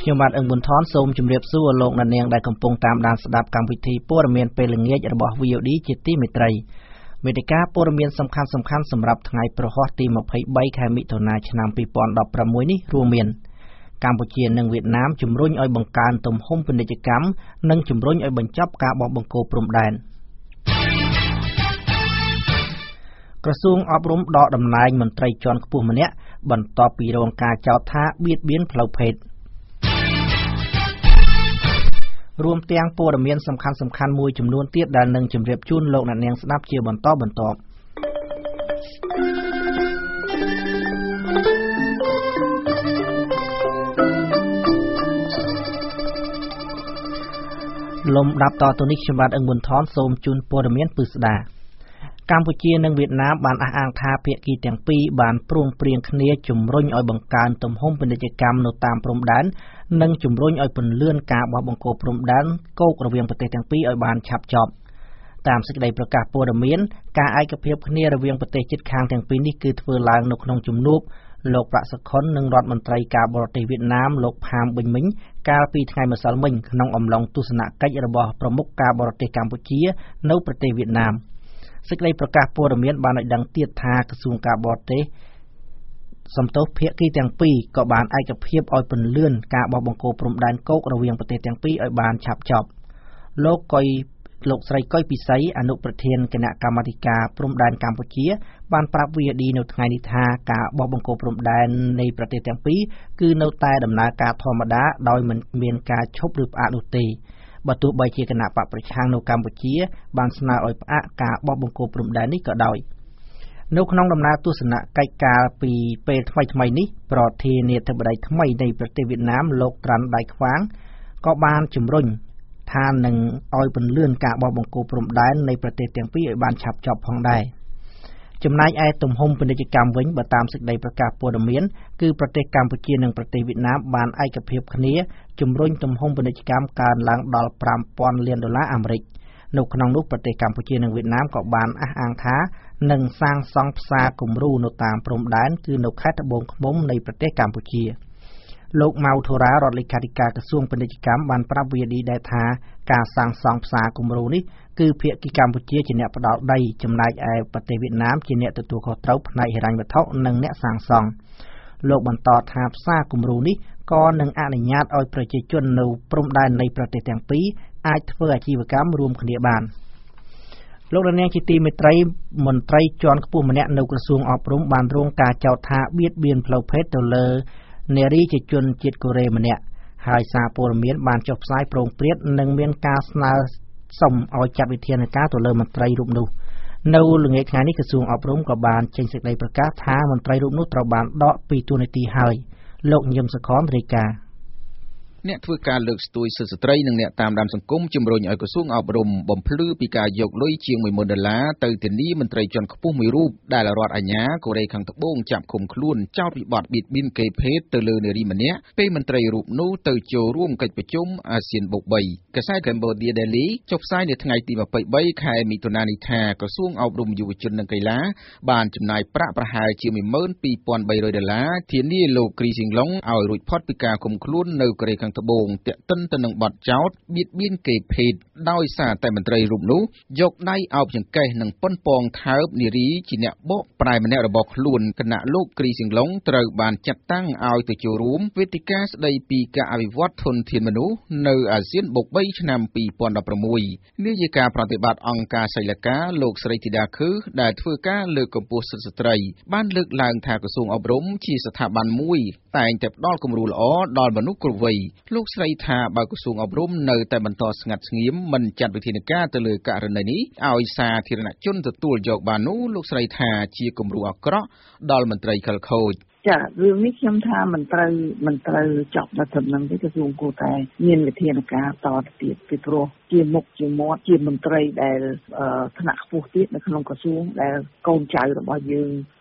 ខ្ញុំបាទអង្គប៊ុនថនសូមជម្រាបសួរលោកអ្នកនាងដែលកំពុងតាមដានស្ដាប់កម្មវិធីព័ត៌មានពេលល្ងាចរបស់ VOD ជាទីមេត្រីវេទិកាព័ត៌មានសំខាន់ៗសម្រាប់ថ្ងៃប្រហ័សទី23ខែមិថុនាឆ្នាំ2016នេះរួមមានកម្ពុជានិងវៀតណាមជំរុញឲ្យបង្កើនទំហំពាណិជ្ជកម្មនិងជំរុញឲ្យបញ្ចប់ការបោះបង្គោលព្រំដែនក្រសួងអប់រំដកតំណែងមន្ត្រីជាន់ខ្ពស់ម្នាក់បន្ទាប់ពីរងការចោទថាបៀតបៀនផ្លូវភេទរួមទាំងព័ត៌មានសំខាន់ៗមួយចំនួនទៀតដែលនឹងជម្រាបជូនលោកអ្នកនាងស្ដាប់ជាបន្តបន្ទាប់លំដាប់តទៅនេះខ្ញុំបាទអង្គប៊ុនថនសូមជូនព័ត៌មានពិស្ដាកម្ពុជានិងវៀតណាមបានអះអាងថាភាគីទាំងពីរបានព្រមព្រៀងគ្នាជំរុញឲ្យបង្កើនទំហំពាណិជ្ជកម្មនៅតាមព្រំដែននិងជំរុញឲ្យពន្លឿនការបោះបង្គោលព្រំដែនគោករវាងប្រទេសទាំងពីរឲ្យបានឆាប់ចប់តាមសេចក្តីប្រកាសព័ត៌មានការឯកភាពគ្នារវាងប្រទេសជិតខាងទាំងពីរនេះគឺធ្វើឡើងនៅក្នុងជំនួបលោកប្រាក់សុខុននិងរដ្ឋមន្ត្រីការបរទេសវៀតណាមលោកផាមប៊ិញមិញកាលពីថ្ងៃម្សិលមិញក្នុងអំឡុងទស្សនកិច្ចរបស់ប្រមុខការបរទេសកម្ពុជានៅប្រទេសវៀតណាមសេចក្តីប្រកាសព័ត៌មានបានឲ្យដឹងទៀតថាក្រសួងការបរទេសភាគីទាំងពីរក៏បានឯកភាពឲ្យពន្លឿនការបោះបង្គោលព្រំដែនគោករវាងប្រទេសទាំងពីរឲ្យបានឆាប់ចប់លោកស្រីកុយពិសីអនុប្រធានគណៈកម្មាធិការព្រំដែនកម្ពុជាបានប្រាប់ VOD នៅថ្ងៃនេះថាការបោះបង្គោលព្រំដែននៃប្រទេសទាំងពីរគឺនៅតែដំណើរការធម្មតាដោយមិនមានការឈប់ឬផ្អាកនោះទេបើទោះបីជាគណៈបកប្រឆាំងនៅកម្ពុជាបានស្នើឲ្យផ្អាកការបោះបង្គោលព្រំដែននេះក៏ដោយនៅក្នុងដំណើរទស្សនកិច្ចកាលពីពេលថ្មីនេះប្រធានាធិបតីថ្មីនៃប្រទេសវៀតណាមលោកត្រាន់ដៃខ្វាងក៏បានជំរុញថានឹងឲ្យពន្លឿនការបោះបង្គោលព្រំដែននៃប្រទេសទាំងពីរឲ្យបានឆាប់ចប់ផងដែរចំណែកឯទំហំពាណិជ្ជកម្មវិញបើតាមសេចក្តីប្រកាសព័ត៌មានគឺប្រទេសកម្ពុជានិងប្រទេសវៀតណាមបានឯកភាពគ្នាជំរុញទំហំពាណិជ្ជកម្មកើនឡើងដល់$5,000 លានអាមេរិកនៅក្នុងនោះប្រទេសកម្ពុជានិងវៀតណាមក៏បានអះអាងថានឹងសាងសង់ផ្សារគំរូនៅតាមព្រំដែនគឺនៅខេត្តត្បូងឃ្មុំនៃប្រទេសកម្ពុជាលោកម៉ៅធូរ៉ារដ្ឋលេខាធិការក្រសួងពាណិជ្ជកម្មបានប្រាប់ VOD ដែរថាការសាងសង់ផ្សារគំរូនេះគឺភាគីកម្ពុជាជាអ្នកផ្ដល់ដីចំណែកឯប្រទេសវៀតណាមជាអ្នកទទួលខុសត្រូវផ្នែកហិរញ្ញវត្ថុនិងអ្នកសាងសង់លោកបន្តថាផ្សារគំរូនេះក៏នឹងអនុញ្ញាតឲ្យប្រជាជននៅព្រំដែននៃប្រទេសទាំងពីរអាចធ្វើអាជីវកម្មរួមគ្នាបានលោកនាងជាទីមេត្រីមន្ត្រីជាន់ខ្ពស់ម្នាក់នៅក្រសួងអប់រំបានរងការចោទថាបៀតបៀនផ្លូវភេទទៅលើនារីជាជនជាតិកូរ៉េម្នាក់ហើយសារព័ត៌មានបានចុះផ្សាយប្រងព្រាតនិងមានការស្នើសុំឲ្យចាត់វិធានការទៅលើមន្ត្រីរូបនោះនៅល្ងាចថ្ងៃនេះក្រសួងអប់រំក៏បានចេញសេចក្តីប្រកាសថាមន្ត្រីរូបនោះត្រូវបានដកពីតួនាទីហើយលោកញឹមសុខនរាយការណ៍អ្នកធ្វើការលើកស្ទួយសិទ្ធិស្ត្រីនិងអ្នកតាមដានសង្គមជំរុញឲ្យក្រសួងអប់រំបំភ្លឺពីការយកលុយជាង$10,000ទៅធានាមន្ត្រីជាន់ខ្ពស់មួយរូបដែលរដ្ឋអាជ្ញាកូរ៉េខាងត្បូងចាប់ឃុំខ្លួនចោទពីបទបៀតបៀនកេរ្តិ៍ភេទទៅលើនារីម្នាក់ពេលមន្ត្រីរូបនោះទៅចូលរួមកិច្ចប្រជុំអាស៊ានបូក3កាសែត Cambodia Daily ចុះផ្សាយនៅថ្ងៃទី23ខែមិថុនានេះថាក្រសួងអប់រំយុវជននិងកីឡាបានចំណាយប្រាក់ប្រហែលជា$12,300ធានាលោកគ្រីស៊ីងឡុងឲ្យរួចផុតពីការឃុំខ្លួននៅកូរ៉េខាងត្បូងទាក់ទិនទៅនឹងបទចោទបៀតបៀនកេរ្តិ៍ភេទដោយសារតែមន្ត្រីរូបនោះយកដៃអោបចង្កេះនិងប៉ុនប៉ងថើបនារីជាអ្នកបកប្រែម្នាក់របស់ខ្លួនគណៈលោកគ្រីស៊ីងឡុងត្រូវបានចាត់តាំងឲ្យទៅចូលរួមវេទិកាស្ដីពីការអភិវឌ្ឍធនធានមនុស្សនៅអាស៊ានបូក3ឆ្នាំ2016នាយិកាប្រតិបត្តិអង្គការសីលកាលោកស្រីធីតាខឺដែលធ្វើការលើកកម្ពស់សិទ្ធិស្ត្រីបានលើកឡើងថាក្រសួងអប់រំជាស្ថាប័នមួយតែងតែផ្ដល់គំរូល្អដល់មនុស្សគ្រប់វ័យលោកស្រីថាបើក្រសួងអប់រំនៅតែបន្តស្ងាត់ស្ងៀមមិនចាត់វិធានការទៅលើករណីនេះឲ្យសាធារណជនទទួលយកបាននោះលោកស្រីថាជាគំរូអាក្រក់ដល់មន្ត្រីខិលខូចចារឿងនេះខ្ញុំថាមិនត្រូវចប់ដល់ត្រឹមហ្នឹងទេក្រសួងគួរតែមានវិធានការតទៅទៀតពីព្រោះជាមុខជាមាត់ជាមន្ត្រីដែលថ្នាក់ខ្ពស់ទៀតនៅក្នុងក្រសួងដែលកូនចៅរបស់យើង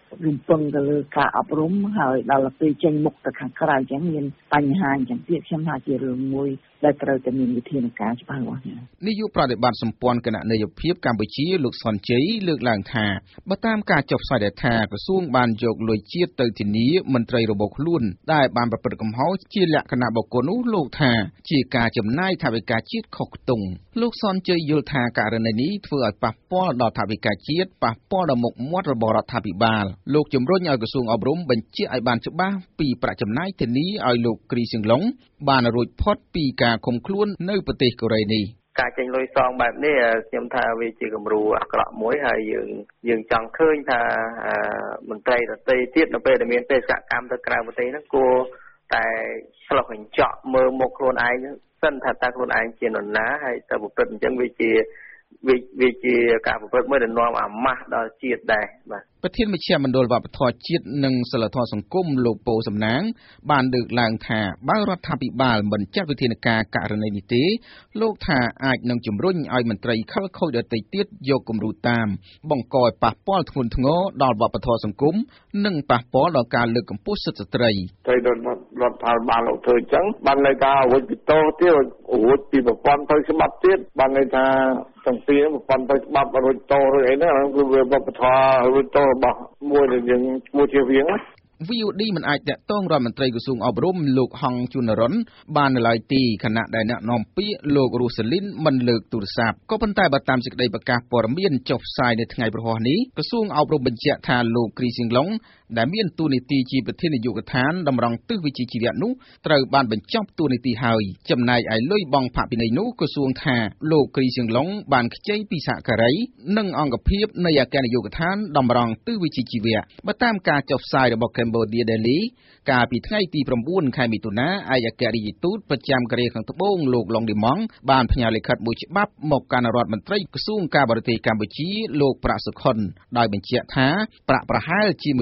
រំពឹងទៅលើការអប់រំហើយដល់ពេលចេញមុខទៅខាងក្រៅអញ្ចឹងមានបញ្ហាអញ្ចឹងទៀតខ្ញុំថាជារឿងមួយដែលត្រូវតែមានវិធានការច្បាស់លាស់នាយកប្រតិបត្តិសម្ព័ន្ធគណៈនាយកភាពកម្ពុជាលោកសុនជ័យលើកឡើងថាបើតាមការចុះផ្សាយដែលថាក្រសួងបានយកលុយជាតិទៅធានាមន្ត្រីរបស់ខ្លួនដែលបានប្រព្រឹត្តកំហុសជាលក្ខណៈបុគ្គលនោះលោកថាជាការចំណាយថវិកាជាតិខុសខ្ទង់លោកសុនជ័យយល់ថាករណីនេះធ្វើឲ្យប៉ះពាល់ដល់ថវិកាជាតិប៉ះពាល់ដល់មុខមាត់របស់រដ្ឋាភិបាលលោកជំរុញឲ្យក្រសួងអប់រំបញ្ជាក់ឲ្យបានច្បាស់ពីប្រាក់ចំណាយធានាឲ្យលោកគ្រីសៀងឡុងបានរួចផុតពីការឃុំខ្លួននៅប្រទេសកូរ៉េនេះការចេញលុយសងបែបនេះខ្ញុំថាវាជាគំរូអាក្រក់មួយហើយយើងចង់ឃើញថាមន្ត្រីដទៃទៀតនៅពេលដែលមានបេសកកម្មទៅក្រៅប្រទេសហ្នឹងគួរតែឆ្លុះកញ្ចក់មើលមុខខ្លួនឯងសិនថាតើខ្លួនឯងជានរណាហើយតើប្រព្រឹត្តអញ្ចឹងវាជាការប្រព្រឹត្តមួយដែលនាំអាម៉ាស់ដល់ជាតិដែរបាទប្រធានមជ្ឈមណ្ឌលវប្បធម៌ជាតិនិងសិលធម៌សង្គមលោកពោសំណាងបានលើកឡើងថាបើរដ្ឋាភិបាលមិនចាត់វិធានការករណីនេះទេលោកថាអាចនឹងជំរុញឲ្យមន្ត្រីខិលខូចដទៃទៀតយកគំរូតាមបង្កឲ្យប៉ះពាល់ធ្ងន់ធ្ងរដល់វប្បធម៌សង្គមនិងប៉ះពាល់ដល់ការលើកកម្ពស់សិទ្ធិស្ត្រីត្រូវរដ្ឋាភិបាលលោកធ្វើអញ្ចឹងបានន័យថាអវុធពីតោទៀតអវុធពីប្រព័ន្ធទៅច្បាប់ទៀតបានន័យថាទាំងពីរប្រព័ន្ធទៅច្បាប់រួចតោរួចអីហ្នឹងគឺវាវប្បធម៌រួចតោរបស់មួយដែលយើងឈ្មោះជាវៀង VOD មិនអាចតាក់ទងរដ្ឋមន្ត្រីក្រសួងអប់រំលោកហងជុនរុនបាននៅឡើយទេខណៈដែលអ្នកនាំពាក្យលោករ៉ូសាលីនមិនលើកទូរស័ព្ទក៏ប៉ុន្តែបើតាមសេចក្តីប្រកាសព័ត៌មានចុះផ្សាយនៅថ្ងៃព្រហស្បតិ៍នេះក្រសួងអប់រំបញ្ជាក់ថាលោកគ្រីសៀងឡុងដែលមានតួនាទីជាប្រធាននាយកដ្ឋានតម្រង់ទិសវិជ្ជាជីវៈនោះត្រូវបានបញ្ចប់តួនាទីហើយចំណែកឯលុយបង់ផាកពិន័យនោះក្រសួងថាលោកគ្រីសៀងឡុងបានខ្ចីពីសហការីនិងអង្គភាពនៃអគ្គនាយកដ្ឋានតម្រង់ទិសវិជ្ជាជីវៈបើតាមការចុះផ្សាយរបស់ Cambodia Daily កាលពីថ្ងៃទី9ខែមិថុនាឯកអគ្គរដ្ឋទូតប្រចាំកូរ៉េខាងត្បូងលោកឡុងឌីម៉ង់បានផ្ញើលិខិតមួយច្បាប់មកកាន់រដ្ឋមន្ត្រីក្រសួងការបរទេសកម្ពុជាលោកប្រាក់សុខុនដោយបញ្ជាក់ថាប្រាក់ប្រហែលជា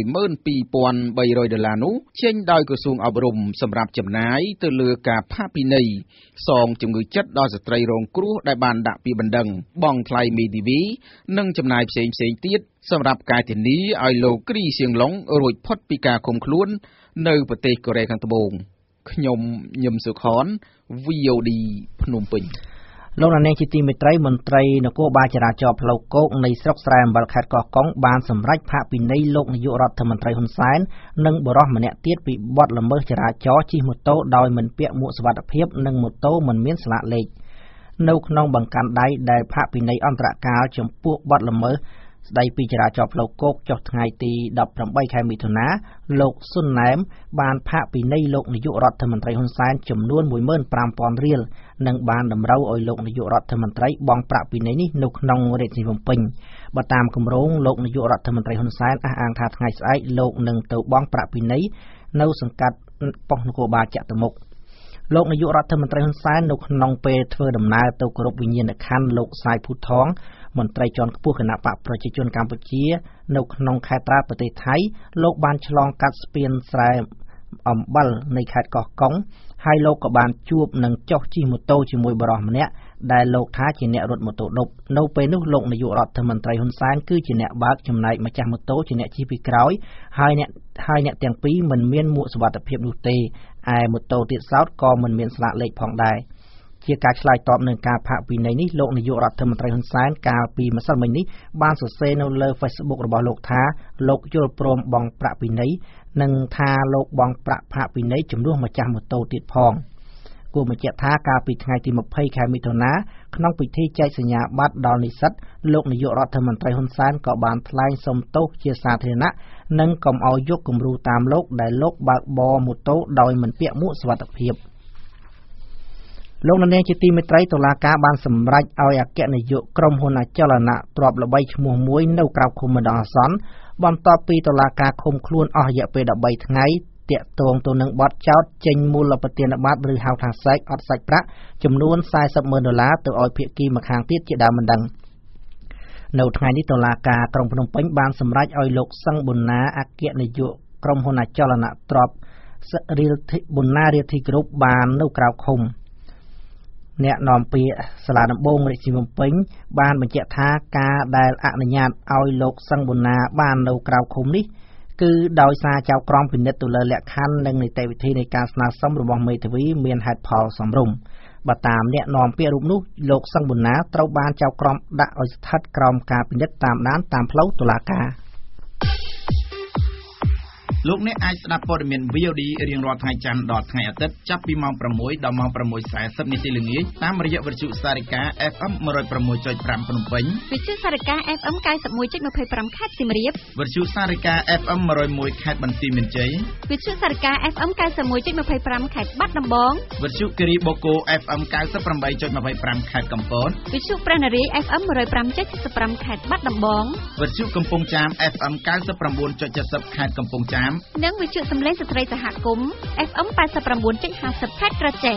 $12,300នោះចេញដោយក្រសួងអប់រំសម្រាប់ចំណាយទៅលើការផាកពិន័យសងជំងឺចិត្តដល់ស្ត្រីរងគ្រោះដែលបានដាក់ពាក្យបណ្ដឹងបង់ថ្លៃមេធាវីនិងចំណាយផ្សេងៗទៀតសម្រាប់ការធានាឲ្យលោកគ្រីសៀងឡុងរួចផុតពីការឃុំខ្លួននៅប្រទេសកូរ៉េខាងត្បូងខ្ញុំញឹមសុខន VOD ភ្នំពេញលោកនាងជាទីមេត្រីមន្ត្រីនគរបាលចរាចរណ៍ផ្លូវគោកនៃស្រុកស្រែអំបិលខេត្តកោះកុងបានសម្រេចផាកពិន័យលោកនាយករដ្ឋមន្ត្រីហ៊ុនសែននិងបុរសម្នាក់ទៀតពីបទល្មើសចរាចរណ៍ជិះម៉ូតូដោយមិនពាក់មួកសុវត្ថិភាពនិងម៉ូតូមិនមានស្លាកលេខនៅក្នុងបង្កាន់ដៃដែលផាកពិន័យអន្តរកាលចំពោះបទល្មើសស្ដីពីចរាចរណ៍ផ្លូវគោកចុះថ្ងៃទី18ខែមិថុនាលោកស៊ុនណែមបានផាកពិន័យលោកនាយករដ្ឋមន្ត្រីហ៊ុនសែនចំនួន 15,000 រៀលនិងបានតម្រូវឲ្យលោកនាយករដ្ឋមន្ត្រីបង់ប្រាក់ពិន័យនេះនៅក្នុងរាជធានីភ្នំពេញបើតាមគម្រោងលោកនាយករដ្ឋមន្ត្រីហ៊ុនសែនអះអាងថាថ្ងៃស្អែកលោកនឹងទៅបង់ប្រាក់ពិន័យនៅសង្កាត់ប៉ុស្តិ៍នគរបាលចតុមុខលោកនាយករដ្ឋមន្ត្រីហ៊ុនសែននៅក្នុងពេលធ្វើដំណើរទៅគោរពវិញ្ញាណក្ខន្ធលោកសាយភូថងមន្ត្រីជាន់ខ្ពស់គណៈបកប្រជាជនកម្ពុជានៅក្នុងខេត្តត្រាប្រទេសថៃលោកបានឆ្លងកាត់ស្ពានស្រែអំបិលនៃខេត្តកោះកុងហើយលោកក៏បានជួបនឹងចុះជិះម៉ូតូជាមួយបុរសម្នាក់ដែលលោកថាជាអ្នករត់ម៉ូតូឌុបនៅពេលនោះលោកនាយករដ្ឋមន្ត្រីហ៊ុនសែនគឺជាអ្នកបើកចំណែកម្ចាស់ម៉ូតូជាអ្នកជិះពីក្រោយហើយអ្នកទាំងពីរមិនមានមួកសុវត្ថិភាពនោះទេឯម៉ូតូទៀតសោតក៏មិនមានស្លាកលេខផងដែរជាការឆ្លើយតបនឹងការផាកពិន័យនេះលោកនាយករដ្ឋមន្ត្រីហ៊ុនសែនកាលពីម្សិលមិញនេះបានសរសេរនៅលើ Facebook របស់លោកថាលោកយល់ព្រមបង់ប្រាក់ពិន័យនិងថាលោកបង់ប្រាក់ផាកពិន័យជំនួសម្ចាស់ម៉ូតូទៀតផងគួរបញ្ជាក់ថាកាលពីថ្ងៃទី20ខែមិថុនាក្នុងពិធីចែកសញ្ញាបត្រដល់និស្សិតលោកនាយករដ្ឋមន្ត្រីហ៊ុនសែនក៏បានថ្លែងសុំទោសជាសាធារណៈនិងកុំឲ្យយកគំរូតាមលោកដែលលោកបើកបរម៉ូតូដោយមិនពាក់មួកសុវត្ថិភាពលោកនាងជាទីមេត្រីតុលាការបានសម្រេចឲ្យអគ្គនាយកក្រុមហ៊ុនអចលនៈទ្រព្យល្បីឈ្មោះមួយនៅក្រៅឃុំបណ្ដោះអាសន្នបន្ទាប់ពីតុលាការឃុំខ្លួនអស់រយៈពេល13ថ្ងៃទាក់ទងទៅនឹងបទចោទចេញមូលប្រតិបត្តិឬហៅថាសេកអត់សាច់ប្រាក់ចំនួន$40,000ទៅឲ្យភាគីម្ខាងទៀតជាដើមមិនដឹងនៅថ្ងៃនេះតុលាការក្រុងភ្នំពេញបានសម្រេចឲ្យលោកសឹងប៊ុនណាអគ្គនាយកក្រុមហ៊ុនអចលនៈទ្រព្យប៊ុនណារៀលធីគ្រុបបាននៅក្រៅឃុំអ្នកនាំពាក្យសាលាដំបងរាជធានីភ្នំពេញបានបញ្ជាក់ថាការដែលអនុញ្ញាតឲ្យលោកសឹងប៊ុនណាបាននៅក្រៅឃុំនេះគឺដោយសារចៅក្រមពិនិត្យទៅលើលក្ខខណ្ឌនិងនីតិវិធីនៃការស្នើសុំរបស់មេធាវីមានហេតុផលសមរម្យបើតាមអ្នកនាំពាក្យរូបនោះលោកសង្ឃប៊ុនណាត្រូវបានចៅក្រមដាក់ឲ្យស្ថិតក្រោមការពិនិត្យតាមដានតាមផ្លូវតុលាការលោកអ្នកអាចស្ដាប់ព័ត៌មាន VOD រៀងរាល់ថ្ងៃច័ន្ទដល់ថ្ងៃអាទិត្យចាប់ពីម៉ោង 6 ដល់ម៉ោង 6:40 នាទីល្ងាចតាមរយៈវិទ្យុសារិកា FM 106.5 ភ្នំពេញវិទ្យុសារិកា FM 91.25 ខេត្តសៀមរាបវិទ្យុសារិកា FM 101 ខេត្តបន្ទាយមានជ័យវិទ្យុសារិកា FM 91.25 ខេត្តបាត់ដំបងវិទ្យុគិរីបូកូ FM 98.25 ខេត្តកំពតវិទ្យុព្រះនារី FM 105.75 ខេត្តបាត់ដំបងវិទ្យុកំពង់ចាម FM 99.70 ខេត្តកំពង់ចាមនិងវិទ្យុសំឡេងស្ត្រីសហគមន៍ FM 89.50 ខេត្តក្រចេះ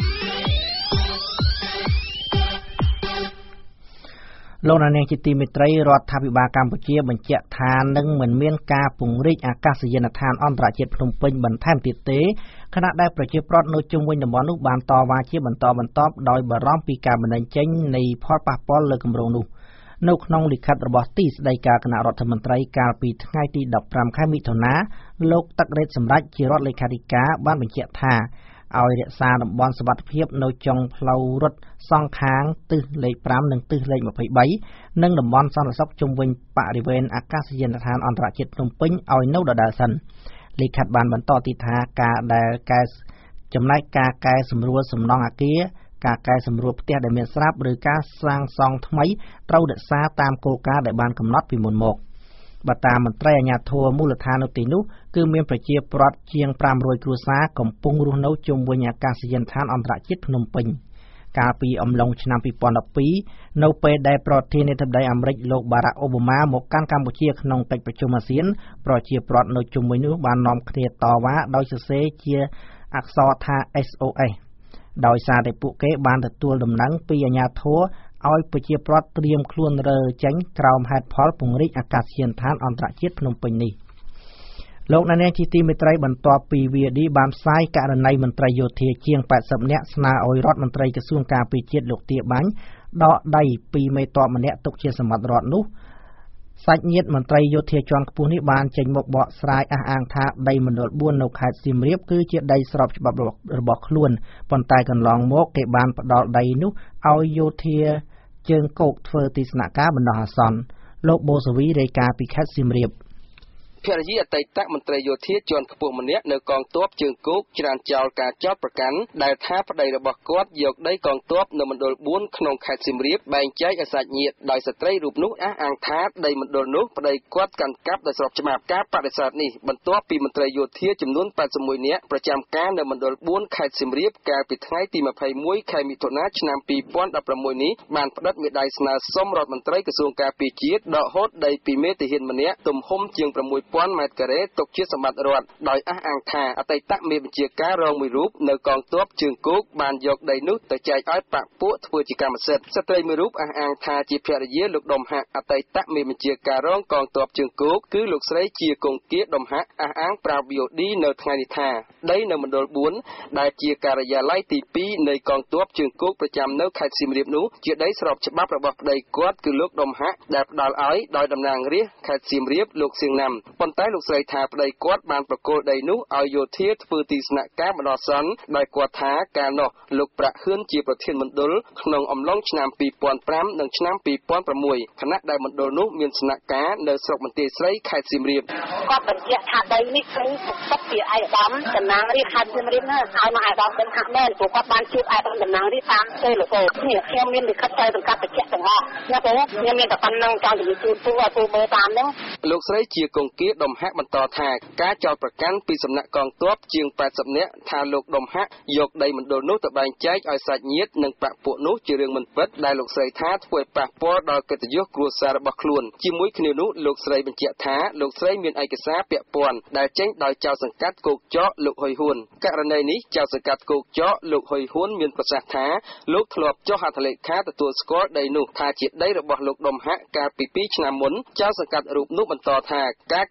លោកនាងជាទីមេត្រីរដ្ឋាភិបាលកម្ពុជាបញ្ជាក់ថានឹងមិនមានការពង្រីកអាកាសយានដ្ឋានអន្តរជាតិភ្នំពេញបន្ថែមទៀតទេខណៈដែលប្រជាពលរដ្ឋនៅជុំវិញតំបន់នោះបានតវ៉ាជាបន្តបន្ទាប់ដោយបារម្ភពីការបណ្តេញចេញនៃផលប៉ះពាល់លើគម្រោងនោះនៅក្នុងលិខិតរបស់ទីស្តីការគណៈរដ្ឋមន្ត្រីកាលពីថ្ងៃទី15ខែមិថុនាលោកទឹករ៉េតសម្រាប់ជារដ្ឋលេខាធិការបានបញ្ជាក់ថាឲ្យរក្សាតំបន់សុវត្ថិភាពនៅចុងផ្លូវរត់សងខាងទិសលេខ5និងទិសលេខ23និងតំបន់សន្តិសុខជុំវិញបរិវេណអាកាសយានដ្ឋានអន្តរជាតិភ្នំពេញឲ្យនៅដដែលសិនលិខិតបានបន្តទៀតថាការដែលចំណែកការកែសម្រួលសំណង់អគារការកែសម្រួលផ្ទះដែលមានស្រាប់ឬការសាងសង់ថ្មីត្រូវរក្សាតាមគោលការណ៍ដែលបានកំណត់ពីមុនមកបើតាមមន្ត្រីអាជ្ញាធរមូលដ្ឋាននៅទីនោះគឺមានប្រជាពលរដ្ឋជាង500គ្រួសារកំពុងរស់នៅជុំវិញអាកាសយានដ្ឋានអន្តរជាតិភ្នំពេញកាលពីអំឡុងឆ្នាំ2012នៅពេលដែលប្រធានាធិបតីអាមេរិកលោកបារ៉ាក់អូបាម៉ាមកកាន់កម្ពុជាក្នុងកិច្ចប្រជុំអាស៊ានប្រជាពលរដ្ឋនៅជុំវិញនោះបាននាំគ្នាតវ៉ាដោយសរសេរជាអក្សរថា SOSដោយសារតែពួកគេបានទទួលដំណឹងពីអាជ្ញាធរឲ្យប្រជាពលរដ្ឋត្រៀមខ្លួនរើចេញក្រោមហេតុផលពង្រីកអាកាសយានដ្ឋានអន្តរជាតិភ្នំពេញនេះលោកនាងជាទីមេត្រីបន្ទាប់ពី VD បានផ្សាយករណីមន្ត្រីយោធាជាង80នាក់ស្នើឲ្យរដ្ឋមន្ត្រីក្រសួងការពារជាតិលោកទាបាញ់ដកដៃពីមេតបម្នាក់ទុកជាសម្បត្តិរដ្ឋនោះសាច់ញាតិមន្ត្រីយោធាជាន់ខ្ពស់នេះបានចេញមកបកស្រាយអះអាងថាដីមណ្ឌល4នៅខេត្តសៀមរាបគឺជាដីស្របច្បាប់របស់ខ្លួនប៉ុន្តែកន្លងមកគេបានផ្ដល់ដីនោះឲ្យយោធាជើងគោកធ្វើទីស្នាក់ការបណ្ដោះអាសន្នលោកបូសវីរាយការណ៍ពីខេត្តសៀមរាបភរិយាអតីតមន្ត្រីយោធាជាន់ខ្ពស់ម្នាក់នៅកងទ័ពជើងគោកច្រានចោលការចោទប្រកាន់ដែលថាប្តីរបស់គាត់យកដីកងទ័ពនៅមណ្ឌល4ក្នុងខេត្តសៀមរាបបែងចែកឲ្យសាច់ញាតិដោយស្ត្រីរូបនោះអះអាងថាដីមណ្ឌលនោះប្តីគាត់កាន់កាប់ដោយស្របច្បាប់ការបដិសេធនេះបន្ទាប់ពីមន្ត្រីយោធាចំនួន81នាក់ប្រចាំការនៅមណ្ឌល4ខេត្តសៀមរាបកាលពីថ្ងៃទី21ខែមិថុនាឆ្នាំ2016នេះបានផ្តិតមេដាយស្នើសុំរដ្ឋមន្ត្រីក្រសួងការពារជាតិដកហូតដីពីមេទាហានម្នាក់ទំហំជាង6,000 ម៉ែត្រការ៉េទុកជាសម្បត្តិរដ្ឋដោយអះអាងថាអតីតមេបញ្ជាការរងមួយរូបនៅកងទ័ពជើងគោកបានយកដីនោះទៅចែកឲ្យបកពួកធ្វើជាកម្មសិទ្ធិស្ត្រីមួយរូបអះអាងថាជាភរិយាលោកដុំហាក់អតីតមេបញ្ជាការរងកងទ័ពជើងគោកគឺលោកស្រីជាគង្គាដុំហាក់អះអាងប្រាប់ VOD នៅថ្ងៃនេះថាដីនៅមណ្ឌល4ដែលជាការិយាល័យទី2នៃកងទ័ពជើងគោកប្រចាំនៅខេត្តសៀមរាបនោះជាដីស្របច្បាប់របស់ប្តីគាត់គឺលោកដុំហាក់ដែលផ្ដល់ឲ្យដោយតំណាងរាស្ត្រខេត្តសៀមរាបលោកសៀងណាំប៉ុន្តែលោកស្រីថាប្តីគាត់បានប្រគល់ដីនោះឲ្យយោធាធ្វើទីស្នាក់ការបណ្ដោះអាសន្នដោយគាត់ថាកាលនោះលោកប្រាក់ហ៊ឿនជាប្រធានមណ្ឌលក្នុងអំឡុងឆ្នាំ2005និងឆ្នាំ2006ខណៈដែលមណ្ឌលនោះមានស្នាក់ការនៅស្រុកបន្ទាយស្រីខេត្តសៀមរាបគាត់បញ្ជាក់ថាដីនេះគឺទុកជាឯកឧត្តមតំណាងរាស្ត្រខេត្តសៀមរាបណាឲ្យមកឯកឧត្តមហាក់មែនព្រោះគាត់បានជួបឯកឧត្តមតំណាងរាស្ត្រតាមទេលោកនេះខ្ញុំមានលិខិតទៅកាត់បញ្ជាក់ទាំងអស់ណាបងខ្ញុំមានតែប៉ុណ្្នឹងចង់ជម្រាបជូនពូឲ្យពូមើលតាមហ្នឹងលោកស្រីជាគង្គាដុំហាក់បន្តថាការចោទប្រកាន់ពីសំណាក់កងទ័ពជាង80នាក់ថាលោកដុំហាក់យកដីមណ្ឌលនោះទៅបែងចែកឲ្យសាច់ញាតិនិងបកពួកនោះជារឿងមិនពិតដែលលោកស្រីថាធ្វើឲ្យប៉ះពាល់ដល់កិត្តិយសគ្រួសាររបស់ខ្លួនជាមួយគ្នានោះលោកស្រីបញ្ជាក់ថាលោកស្រីមានឯកសារពាក់ព័ន្ធដែលចេញដោយចៅសង្កាត់គោកចកលោកហ៊ុយហ៊ួនករណីនេះចៅសង្កាត់គោកចកលោកហ៊ុយហ៊ួនមានប្រសាសន៍ថាលោកធ្លាប់ចុះហត្ថលេខាទទួលស្គាល់ដីនោះថាជាដីរបស់លោកដុំហាក់កាលពី2ឆ្នាំមុនចៅសង្កាត់រូបនោះបន្តថាការ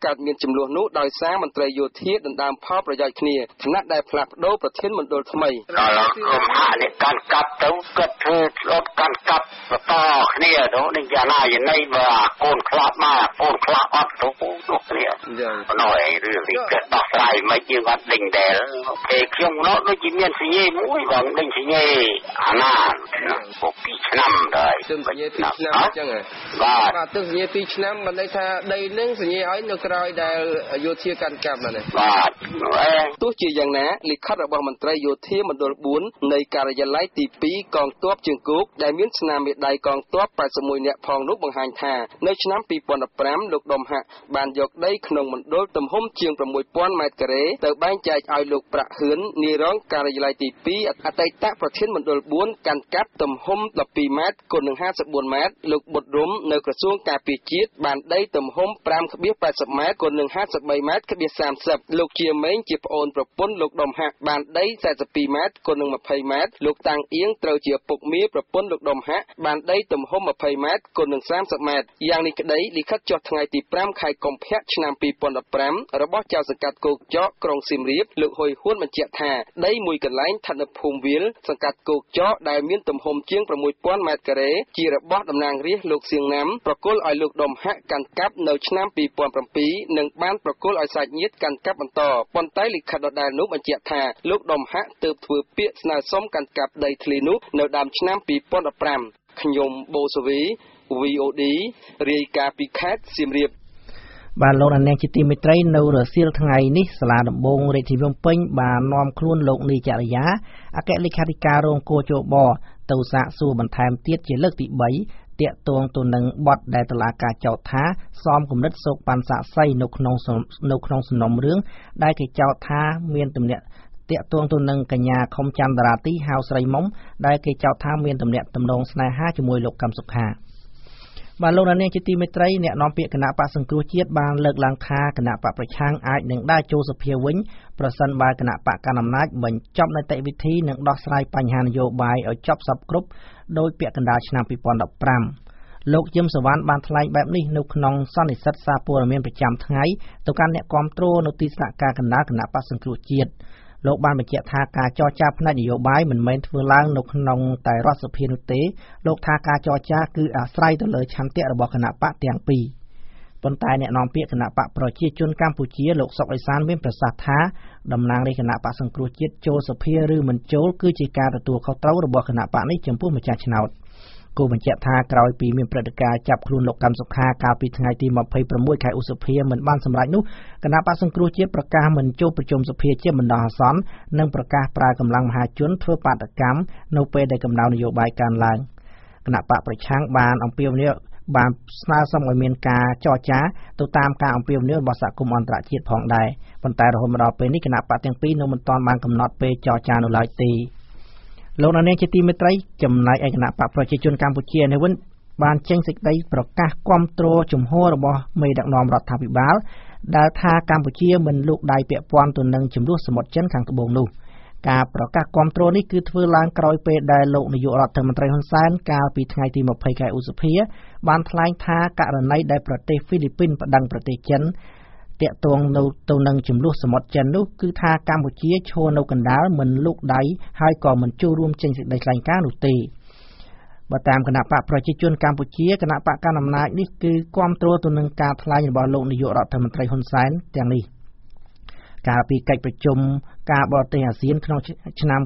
កើតមានចំនួននោះដោយសារមន្ត្រីយោធាដណ្ដើមផលប្រយោជន៍គ្នាខណៈដែលផ្លាស់ប្ដូរប្រធានមណ្ឌលថ្មីដល់ក្រុមហាក់នេះកាន់កាប់ទៅគិតធ្វើស្លុតកាន់កាប់បន្តគ្នាទៅនឹងយ៉ាងណាយ៉ាងណីបើកូនខ្លាប់មកកូនខ្លាប់អត់ទៅនោះគ្នានោះឯងរឿងនេះគិតដោះស្រាយមិនយើងអត់ដេញដែរពេលខ្ញុំនោះដូចជាមានសញ្ញាមួយបងដេញសញ្ញាអាណាពុក2ឆ្នាំដែរទិញសញ្ញា2ឆ្នាំអញ្ចឹងបាទទិញសញ្ញា2ឆ្នាំមិនន័យថាដីនឹងសញ្ញាឲ្យនៅក្រោយដែលយោធាកាន់កាប់ហ្នឹងបាទទោះជាយ៉ាងណាលិខិតរបស់មន្ត្រីយោធាមណ្ឌល4នៃការិយាល័យទី2កងទ័ពជើងគោកដែលមានស្នាមមេដៃកងទ័ព81នាក់ផងនោះបង្ហាញថានៅឆ្នាំ2015លោកដុំហាក់បានយកដីក្នុងមណ្ឌលទំហំជាង 6000 ម៉ែត្រការ៉េទៅបែងចែកឲ្យលោកប្រាក់ហ៊ឿននាយរងការិយាល័យទី2អតីតប្រធានមណ្ឌល4កាន់កាប់ទំហំ12ម៉ែត្រគុណនឹង54ម៉ែត្រលោកបុត្ររំនៅក្រសួងការពារជាតិបានដីទំហំ 5.80 ម៉ែត្រគុណនឹង53ម៉ែត្រ/30លោកជាមេងជាប្អូនប្រពន្ធលោកដុំហាក់បានដី42ម៉ែត្រគុណនឹង20ម៉ែត្រលោកតាំងអៀងត្រូវជាពុកមាប្រពន្ធលោកដុំហាក់បានដីទំហំ20ម៉ែត្រគុណនឹង30ម៉ែត្រយ៉ាងនេះក្តីលិខិតចុះថ្ងៃទី5ខែកុម្ភៈឆ្នាំ2015របស់ចៅសង្កាត់គោកចកក្រុងសៀមរាបលោកហ៊ុយហ៊ួនបញ្ជាក់ថាដីមួយកន្លែងស្ថិតនៅភូមិវាលសង្កាត់គោកចកដែលមានទំហំជាង 6000 ម៉ែត្រការ៉េជារបស់តំណាងរាស្ត្រលោកសៀងណាំប្រគល់ឲ្យលោកដុំហាក់កាន់កាប់នៅឆ្នាំ2007និងបានប្រគល់ឲ្យសាច់ញាតិកាន់កាប់បន្តប៉ុន្តែលិខិតដដែលនោះបញ្ជាក់ថាលោកដុំហាក់ទើបធ្វើពាក្យស្នើសុំកាន់កាប់ដីធ្លីនោះនៅដើមឆ្នាំ2015ខ្ញុំបូសវី VOD រាយការណ៍ពីខេត្តសៀមរាបបាទលោកអ្នកនាងជាទីមេត្រីនៅរសៀលថ្ងៃនេះសាលាដំបងរាជធានីភ្នំពេញបាននាំខ្លួនលោកនីចរិយាអគ្គលេខាធិការរងគោជបទៅសាកសួរបន្ថែមទៀតជាលើកទី3ទាក់ទងទៅនឹងបទដែលតុលាការចោទថាសមគំនិតសោកប៉ាន់សាក់សីនៅក្នុងសំណុំរឿងដែលគេចោទថាមានទំនាក់ទាក់ទងទៅនឹងកញ្ញាខុមច័ន្ទរាទីហៅស្រីមុំដែលគេចោទថាមានទំនាក់ទំនងស្នេហាជាមួយលោកកឹមសុខាបាទលោកនាងជាទីមេត្រីអ្នកនាំពាក្យគណៈបក្សសង្គ្រោះជាតិបានលើកឡើងថាគណៈបកប្រឆាំងអាចនឹងដើរចូលសភាវិញប្រសិនបើគណៈបកកណ្ដាលអំណាចបញ្ចប់នីតិវិធីនិងដោះស្រាយបញ្ហានយោបាយឲ្យចប់សពគ្រប់ដោយពាក្យកណ្ដាលឆ្នាំ2015លោកយឹមសវណ្ណបានថ្លែងបែបនេះនៅក្នុងសន្និសីទសារព័ត៌មានប្រចាំថ្ងៃទៅកាន់អ្នកគាំទ្រនៅទីស្នាក់ការកណ្ដាលគណៈបក្សសង្គ្រោះជាតិលោកបានបញ្ជាក់ថាការចរចាផ្នែកនយោបាយមិនមែនធ្វើឡើងនៅក្នុងតែរដ្ឋសភានោះទេលោកថាការចរចាគឺអាស្រ័យទៅលើឆន្ទៈរបស់គណៈបកទាំងពីរប៉ុន្តែអ្នកនាំពាក្យគណៈបកប្រជាជនកម្ពុជាលោកសុកអេសានមានប្រសាសន៍ថាតំណាងរាជគណៈបកសង្គ្រោះជាតិចូលសភាឬមិនចូលគឺជាការទទួលខុសត្រូវរបស់គណៈបកនេះចំពោះម្ចាស់ឆ្នោតគូបញ្ជាក់ថាក្រោយពីមានព្រឹត្តិការណ៍ចាប់ខ្លួនលោកកឹមសុខាកាលពីថ្ងៃទី26ខែឧសភាមិនបានសម្រេចនោះគណៈបក្សសង្គ្រោះជាតិប្រកាសមិនចូលប្រជុំសភាជាបណ្ដោះអាសន្ននិងប្រកាសប្រើកម្លាំងមហាជនធ្វើបាតកម្មនៅពេលដែលកម្ដៅនយោបាយកើនឡើងគណៈបកប្រឆាំងបានអំពាវនាវបានស្នើសុំឲ្យមានការចរចាទៅតាមការអំពាវនាវរបស់សហគមន៍អន្តរជាតិផងដែរប៉ុន្តែរហូតមកដល់ពេលនេះគណៈបកទាំងពីរនៅមិនទាន់បានកំណត់ពេលចរចានៅឡើយទេលោកនាងជាទីមេត្រីចំណែកឯគណៈបកប្រជាជនកម្ពុជានេះវិញបានចេញសេចក្តីប្រកាសគាំទ្រជំហររបស់មេដឹកនាំរដ្ឋាភិបាលដែលថាកម្ពុជាមិនលូកដៃពាក់ព័ន្ធទៅនឹងជម្លោះសមុទ្រចិនខាងត្បូងនោះការប្រកាសគាំទ្រនេះគឺធ្វើឡើងក្រោយពេលដែលលោកនាយករដ្ឋមន្ត្រីហ៊ុនសែនកាលពីថ្ងៃទី20ខែឧសភាបានថ្លែងថាករណីដែលប្រទេសហ្វីលីពីនប្តឹងប្រទេសចិនទាក់ទងទៅនឹងចំនួនសមុទ្រចិននោះគឺថាកម្ពុជាឈរនៅកណ្ដាលមិនលូកដៃហើយក៏មិនចូលរួមចេញសេចក្តីថ្លែងការណ៍នោះទេបើតាមគណៈបកប្រជាជនកម្ពុជាគណៈបកកណ្ដាលអំណាចនេះគឺគាំទ្រទៅនឹងការថ្លែងរបស់លោកនាយករដ្ឋមន្ត្រីហ៊ុនសែនទាំងនេះកាលពីកិច្ចប្រជុំការបរទេសអាស៊ានក្នុងឆ្នាំ